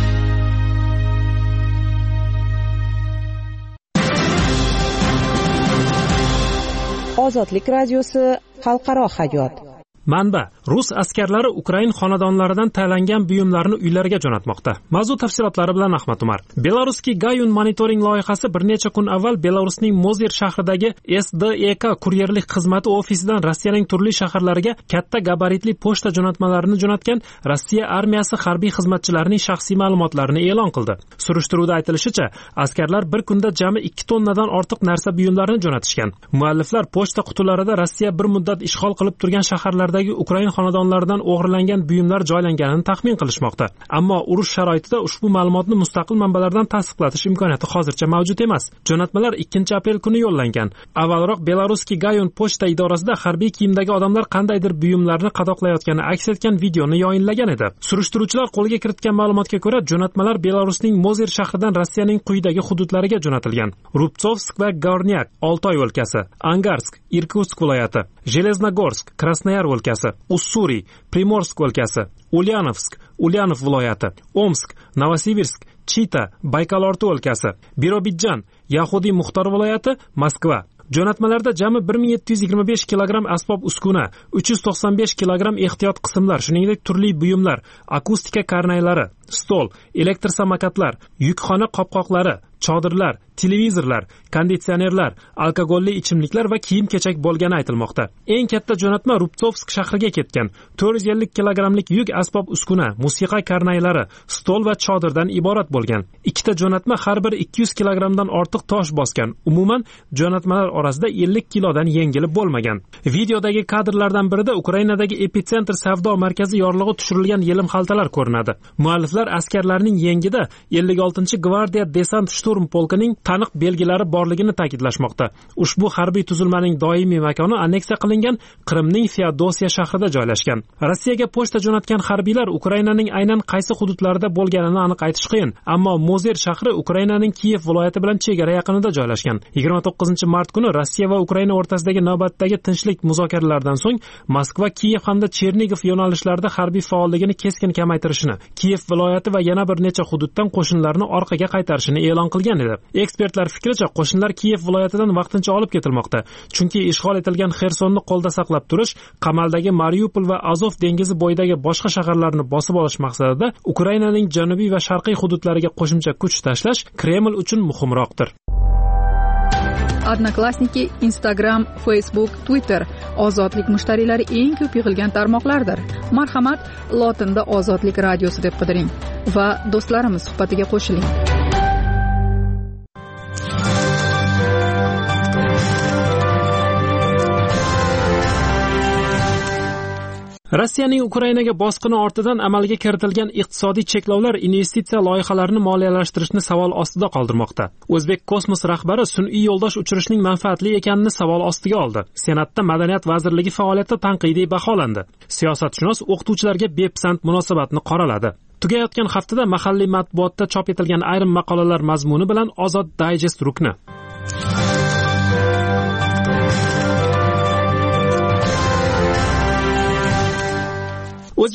Ozodlik radiosi xalqaro hayot. Manba: Rus askarlari Ukrain xonadonlaridan tayinlangan buyumlarni uylariga jo'natmoqda. Mavzu tafsilotlari bilan Ahmad Umar. Belarusski Gayun monitoring loyihasi bir necha kun avval Belarusning Mozir shahridagi S D E K kuryerlik xizmati ofisidan Rossiyaning turli shaharlariga katta gabaritli pochta jo'natmalarini jo'natgan Rossiya armiyasi harbiy xizmatchilarining shaxsiy ma'lumotlarini e'lon qildi. Surishtiruvda aytilishicha, askarlar bir kunda jami ikki tonnadan ortiq narsa buyumlarini jo'natishgan. Mualliflar pochta qutilarida Rossiya bir muddat ishg'ol qilib turgan shaharlarda Ukrain xonadonlaridan o'g'irlangan buyumlar joylanganini taxmin qilishmoqda. Ammo urush sharoitida ushbu ma'lumotni mustaqil manbalardan tasdiqlatish imkoniyati hozircha mavjud emas. Jo'natmalar ikkinchi aprel kuni yo'llangan. Avvalroq Belarusski Gayun pochta idorasida harbiy kiyimdagi odamlar qandaydir buyumlarni qadoqlayotgani aks etgan videoni yoyinlagan edi. Surishtiruvchilar qo'lga kiritgan ma'lumotga ko'ra, jo'natmalar Belarusning Mozir shahridan Rossiyaning quyidagi hududlariga jo'natilgan: Rubtsovsk va Gornyak, Oltoy o'lkasi, Angarsk, Irkutsk viloyati, Jeleznogorsk, Krasnoyar o'lkasi, Ussuriy, Primorsk o'lkasi, Ulyanovsk, Ulyanov viloyati, Omsk, Novosibirsk, Chita, Baykalorti o'lkasi, Birobidjan, Yahudiy Muxtor viloyati, Moskva. Jo'natmalarda jami bir ming yetti yuz yigirma besh kilogramm asbob uskuna, uch yuz to'qson besh kilogramm ehtiyot qismlar, shuningdek turli buyumlar, akustika karnaylari, stol, elektr samokatlar, yukxona qopqoqlari, chodirlar, televizorlar, konditsionerlar, alkogolli ichimliklar va kiyim-kechak bo'lgani aytilmoqda. Eng katta jo'natma Rubtsovsk shahriga ketgan. to'rt yuz ellik kilogrammlik yuk asbob uskuna, musiqa karnaylari, stol va chodirdan iborat bo'lgan. Ikkita jo'natma har biri ikki yuz kilogrammdan ortiq tosh bosgan. Umuman jo'natmalar orasida ellik kilodan yengili bo'lmagan. Videodagi kadrlardan birida Ukrainadagi epitsentr savdo markazi yorlig'i tushirilgan yelim xaltalar ko'rinadi. Mualliflar askarlarning yengida ellik oltinchi gvardiya desant shturm polkining taniq belgilari borligini ta'kidlashmoqda. Ushbu harbiy tuzilmaning doimiy makoni anneksiya qilingan Qrimning Feodosiya shahrida joylashgan. Rossiyaga pochta jo'natgan harbiylar Ukrainaning aynan qaysi hududlarida bo'lganini aniq aytish qiyin, ammo Mozir shahri Ukrainaning Kiyev viloyati bilan chegara yaqinida joylashgan. yigirma to'qqizinchi mart kuni Rossiya va Ukraina o'rtasidagi navbatdagi tinchlik muzokaralaridan so'ng Moskva, Kiyev hamda Chernigov yo'nalishlarida harbiy faolligini keskin kamaytirishini, Kiyev viloyati va yana bir necha hududdan qo'shinlarni orqaga qaytarishini e'lon qilgan edi. Ekspertlar fikricha, qo'shinlar Kiyev viloyatidan vaqtincha olib ketilmoqda, chunki ishg'ol etilgan Xersonni qo'lda saqlab turish, qamaldagi Mariupol va Azov dengizi bo'yidagi boshqa shaharlarni bosib olish maqsadida Ukrainaning janubiy va sharqiy hududlariga qo'shimcha kuch tashlash Kreml uchun muhimroqdir. Odnoklassniki, Instagram, Facebook, Twitter ozodlik mushtariylari eng ko'p yig'ilgan tarmoqlardir. Marhamat, lotinda Ozodlik radiosi deb qidiring va do'stlarimiz suhbatiga qo'shiling. Rossiyaning Ukrainaga bosqini ortidan amalga kiritilgan iqtisodiy cheklovlar investitsiya loyihalarini moliyalashtirishni savol ostida qoldirmoqda. O'zbek kosmos rahbari sun'iy yo'ldosh uchirishning manfaatli ekanini savol ostiga oldi. Senatda Madaniyat vazirligi faoliyati tanqidiy baholandi. Siyosatshunos o'qituvchilarga bepisand munosabatni qoraladi. Tugayotgan haftada mahalliy matbuotda chop etilgan ayrim maqolalar mazmuni bilan Ozod Digest rukni.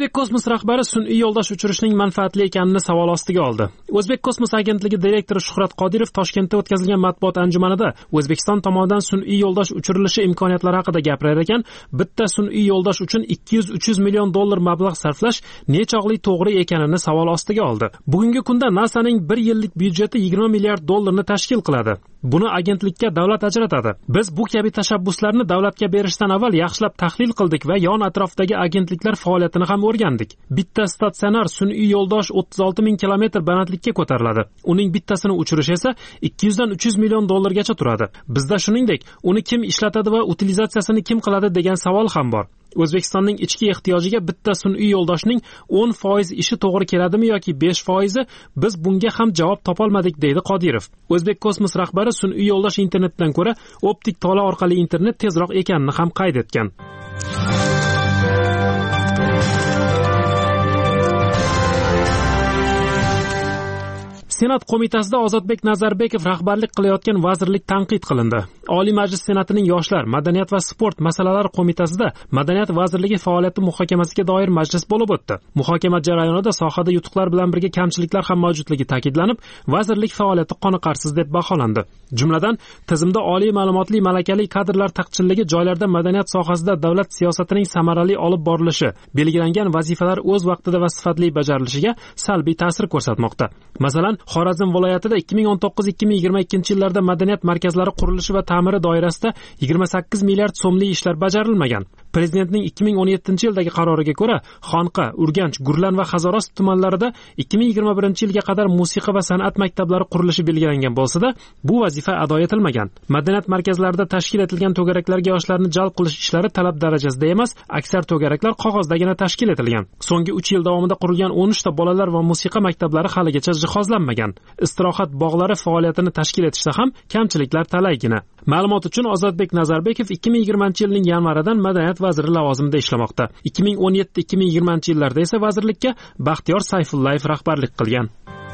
O'zbek kosmos rahbari sun'iy yo'ldosh uchirishning manfaatli ekanini savol ostiga oldi. O'zbek kosmos agentligi direktori Shuhrat Qodirov Toshkentda o'tkazilgan matbuot anjumanida O'zbekiston tomonidan sun'iy yo'ldosh uchirilishi imkoniyatlari haqida gapirar ekan, bitta sun'iy yo'ldosh uchun ikki yuz uch yuz million dollar mablag' sarflash nechog'li to'g'ri ekanini savol ostiga oldi. Bugungi kunda NASAning bir yillik byudjeti yigirma milliard dollarni tashkil qiladi. Buni agentlikka davlat ajratadi. Biz bu kabi tashabbuslarni davlatga berishdan avval yaxshilab tahlil qildik va yon atrofdagi agentliklar faoliyatini ham o'rgandik. Bitta statsionar sun'iy yo'ldosh o'ttiz olti ming kilometr balandlikka ko'tariladi. Uning bittasini uchirish esa ikki yuz dan uch yuz million dollargacha turadi. Bizda shuningdek, uni kim ishlatadi va utilizatsiyasini kim qiladi degan savol ham bor. O'zbekistonning ichki ehtiyojiga bitta sun'iy yo'ldoshning o'n foiz ishi to'g'ri keladimi yoki besh foiz? Biz bunga ham javob topolmadik, deydi Qodirov. O'zbek kosmos rahbari sun'iy yo'ldosh internetdan ko'ra optik tola orqali internet tezroq ekanini ham qayd etgan. Senat qo'mitasida Ozodbek Nazarbekov rahbarlik qilayotgan vazirlik tanqid qilindi. Oliy Majlis Senatining Yoshlar, madaniyat va sport masalalari qo'mitasida Madaniyat vazirligi faoliyati muhokamasiga doir majlis bo'lib o'tdi. Muhokama jarayonida sohada yutuqlar bilan birga kamchiliklar ham mavjudligi ta'kidlanib, vazirlik faoliyati qoniqarsiz deb baholandi. Jumladan, tizimda oliy ma'lumotli malakali kadrlar taqchilligi, joylarda madaniyat sohasida davlat siyosatining samarali olib borilishi, belgilangan vazifalar o'z vaqtida va sifatli bajarilishiga salbiy ta'sir ko'rsatmoqda. Masalan, Xorazm viloyatida ikki ming o'n to'qqiz ikki ming yigirma ikkinchi yillarda madaniyat markazlari qurilishi va ta'miri doirasida yigirma sakkiz milliard so'mlik ishlar bajarilmagan. Prezidentning ikki ming o'n yettinchi yildagi qaroriga ko'ra, Xonqa, Urganch, Gurlan va Hazoros tumanlarida ikki ming yigirma birinchi yilga qadar musiqa va san'at maktablari qurilishi belgilangan bo'lsa-da, bu vazifa ado etilmagan. Madaniyat markazlarida tashkil etilgan to'garaklarga yoshlarni jalb qilish ishlari talab darajasida emas, aksar to'garaklar qog'ozdagina tashkil etilgan. So'nggi uch yil davomida qurilgan o'n uch ta bolalar va musiqa maktablari haligacha jihozlanmagan. Istirohat bog'lari faoliyatini tashkil etishda ham kamchiliklar talaygina. Ma'lumot uchun Ozodbek Nazarbekov ikki ming yigirmanchi yilning yanvaridan madaniyat vaziri lavozimida ishlamoqda. ikki ming o'n yetti ikki ming yigirmanchi yillarda esa vazirlikka Baxtiyor Sayfullayev rahbarlik qilgan.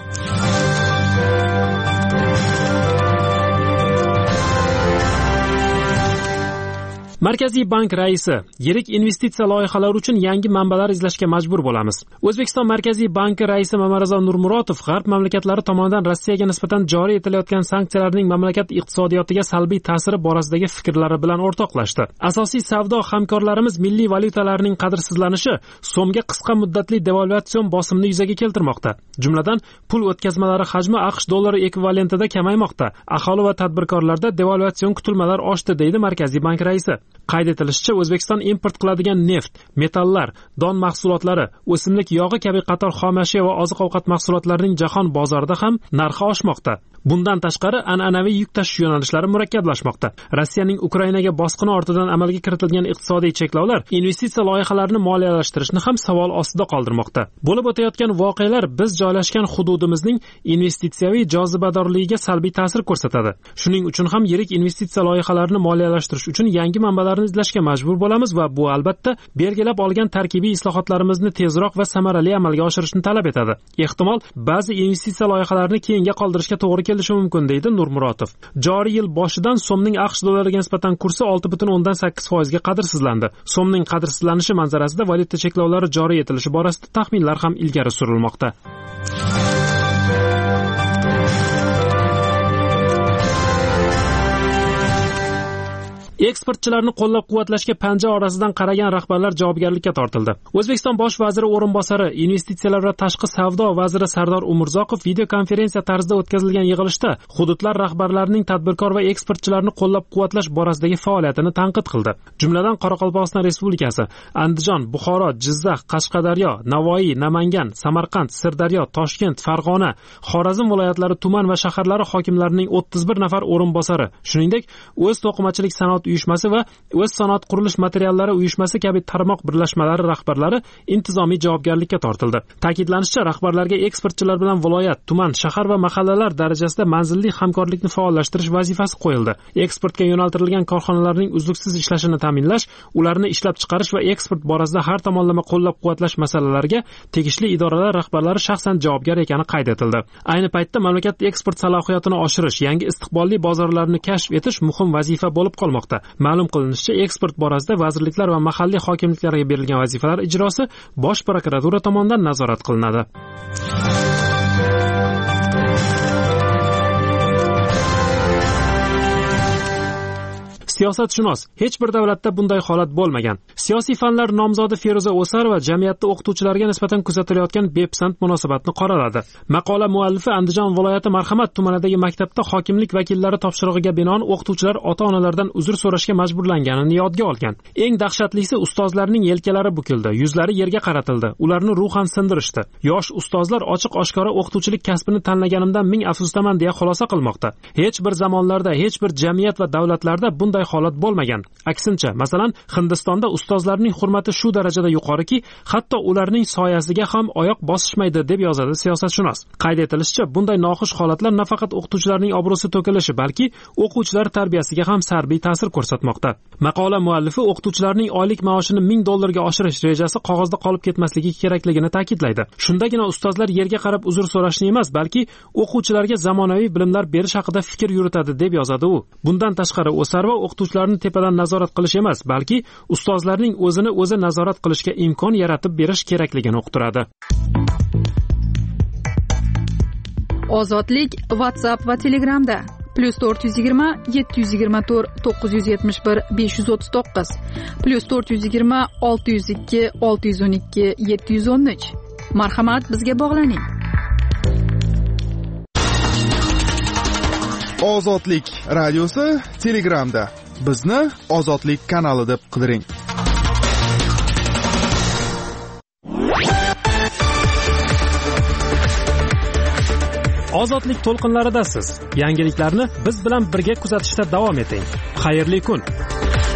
Markaziy bank raisi: yirik investitsiya loyihalari uchun yangi manbalar izlashga majbur bo'lamiz. O'zbekiston Markaziy banki raisi Mamarazo Nurmuratov g'arb mamlakatlari tomonidan Rossiyaga nisbatan joriy etilayotgan sanksiyalarning mamlakat iqtisodiyotiga salbiy ta'siri borasidagi fikrlari bilan o'rtoqlashdi. Asosiy savdo hamkorlarimiz milliy valyutalarning qadrsizlanishi so'mga qisqa muddatli devalvatsiyon bosimini yuzaga keltirmoqda. Jumladan, pul o'tkazmalari hajmi AQSh dollari ekvivalentida kamaymoqda. Aholi va tadbirkorlarda devalvatsion kutilmalar oshdi, deydi Markaziy bank raisi. Qayd etilishicha, O'zbekiston import qiladigan neft, metallar, don mahsulotlari, o'simlik yog'i kabi qator xom ashyo va oziq-ovqat mahsulotlarining jahon bozorida ham narxi oshmoqda. Bundan tashqari, an'anaviy yuk tashish yo'nalishlari murakkablashmoqda. Rossiyaning Ukrainaga bosqini ortidan amalga kiritilgan iqtisodiy cheklovlar investitsiya loyihalarini moliyalashtirishni ham savol ostida qoldirmoqda. Bo'lib o'tayotgan voqealar biz joylashgan hududimizning investitsiyaviy jozibadorligiga salbiy ta'sir ko'rsatadi. Shuning uchun ham yirik investitsiya loyihalarini moliyalashtirish uchun yangi manbalarni izlashga majbur bo'lamiz va bu albatta belgilab olgan tarkibiy islohotlarimizni tezroq va samarali amalga oshirishni talab etadi. Ehtimol ba'zi investitsiya loyihalarini keyinga qoldirishga to'g'ri kelishi mumkin, deydi Nurmuratov. Joriy yil boshidan so'mning AQSh dollariga nisbatan kursi olti butun o'ndan sakkiz foiz ga qadrsizlandi. So'mning qadrsizlanishi manzarasida valyuta cheklovlari joriy etilishi borasida taxminlar ham ilgari surilmoqda. Eksportchilarni qo'llab-quvvatlashga panja orasidan qaragan rahbarlar javobgarlikka tortildi. O'zbekiston bosh vaziri o'rinbosari, investitsiyalar va tashqi savdo vaziri Sardor Umurzoqov video konferensiya tarzida o'tkazilgan yig'ilishda hududlar rahbarlarining tadbirkor va eksportchilarni qo'llab-quvvatlash borasidagi faoliyatini tanqid qildi. Jumladan, Qoraqalpog'iston Respublikasi, Andijon, Buxoro, Jizzax, Qashqadaryo, Navoiy, Namangan, Samarqand, Sirdaryo, Toshkent, Farg'ona, Xorazm viloyatlari tuman va shaharlari hokimlarining o'ttiz bir nafar o'rinbosari, shuningdek, o'z to'qimachilik sanoat uyushmasi va o'z sanoat qurilish materiallari uyushmasi kabi tarmoq birlashmalari rahbarlari intizomiy javobgarlikka tortildi. Ta'kidlanishicha, rahbarlarga eksportchilar bilan viloyat, tuman, shahar va mahallalar darajasida manzilli hamkorlikni faollashtirish vazifasi qo'yildi. Eksportga yo'naltirilgan korxonalarning uzluksiz ishlashini ta'minlash, ularni ishlab chiqarish va eksport borasida har tomonlama qo'llab-quvvatlash masalalariga tegishli idoralar rahbarlari shaxsan javobgar ekani qayd etildi. Ayni paytda mamlakat eksport salohiyatini oshirish, yangi istiqbolli bozorlarni kashf etish muhim vazifa bo'lib qolmoqda. qilmoqda. Ma'lum qilinishicha, eksport borasida vazirliklar va mahalliy hokimliklarga berilgan vazifalar ijrosi Bosh prokuratura tomonidan nazorat qilinadi. Siyosatshunos: hech bir davlatda bunday holat bo'lmagan. Siyosiy fanlar nomzodi Feruza O'sarova jamiyatda o'qituvchilarga nisbatan kuzatilayotgan bepisand munosabatni qoraladi. Maqola muallifi Andijon viloyati Marhamat tumanidagi maktabda hokimlik vakillari topshirig'iga binoan o'qituvchilar ota-onalardan uzr so'rashga majburlanganini yodga olgan. Eng dahshatlisi, ustozlarning yelkalari bukildi, yuzlari yerga qaratildi, ularni ruhan sindirishdi. Yosh ustozlar ochiq-oshkora o'qituvchilik kasbini tanlaganimdan ming afsusdaman deya xulosa qilmoqda. Hech bir zamonlarda, hech bir jamiyat va davlatlarda bunday holat bo'lmagan. Aksincha, masalan, Hindistonda ustozlarning hurmati shu darajada yuqoriki, hatto ularning soyasiga ham oyoq bosishmaydi, deb yozadi siyosatshunos. Qayd etilishicha, bunday noxush holatlar nafaqat o'qituvchilarning obro'si to'kilishi, balki o'quvchilar tarbiyasiga ham salbiy ta'sir ko'rsatmoqda. Maqola muallifi o'qituvchilarning oylik maoshini ming dollarga oshirish rejasi qog'ozda qolib ketmasligi kerakligini ta'kidlaydi. Shundagina ustozlar yerga qarab uzr so'rashni emas, balki o'quvchilarga zamonaviy bilimlar berish haqida fikr yuritadi, deb yozadi u. Bundan tashqari, O'sarova o'qituvchilarni tepadan nazorat qilish emas, balki ustozlarning o'zini o'zi nazorat qilishga imkon yaratib berish kerakligini uqtiradi. Ozodlik WhatsApp va Telegramda plus to'rt yuz yigirma yetti yuz yigirma to'rt to'qqiz yuz yetmish bir besh yuz o'ttiz to'qqiz plus to'rt yuz yigirma olti yuz ikki olti yuz o'n ikki yetti yuz o'n uch. Marhamat, bizga bog'laning. Ozodlik radiosi Telegramda. Bizni Ozodlik kanali deb qidiring. Ozodlik to'lqinlaridasiz. Yangiliklarni biz bilan birga kuzatishda davom eting. Xayrli kun.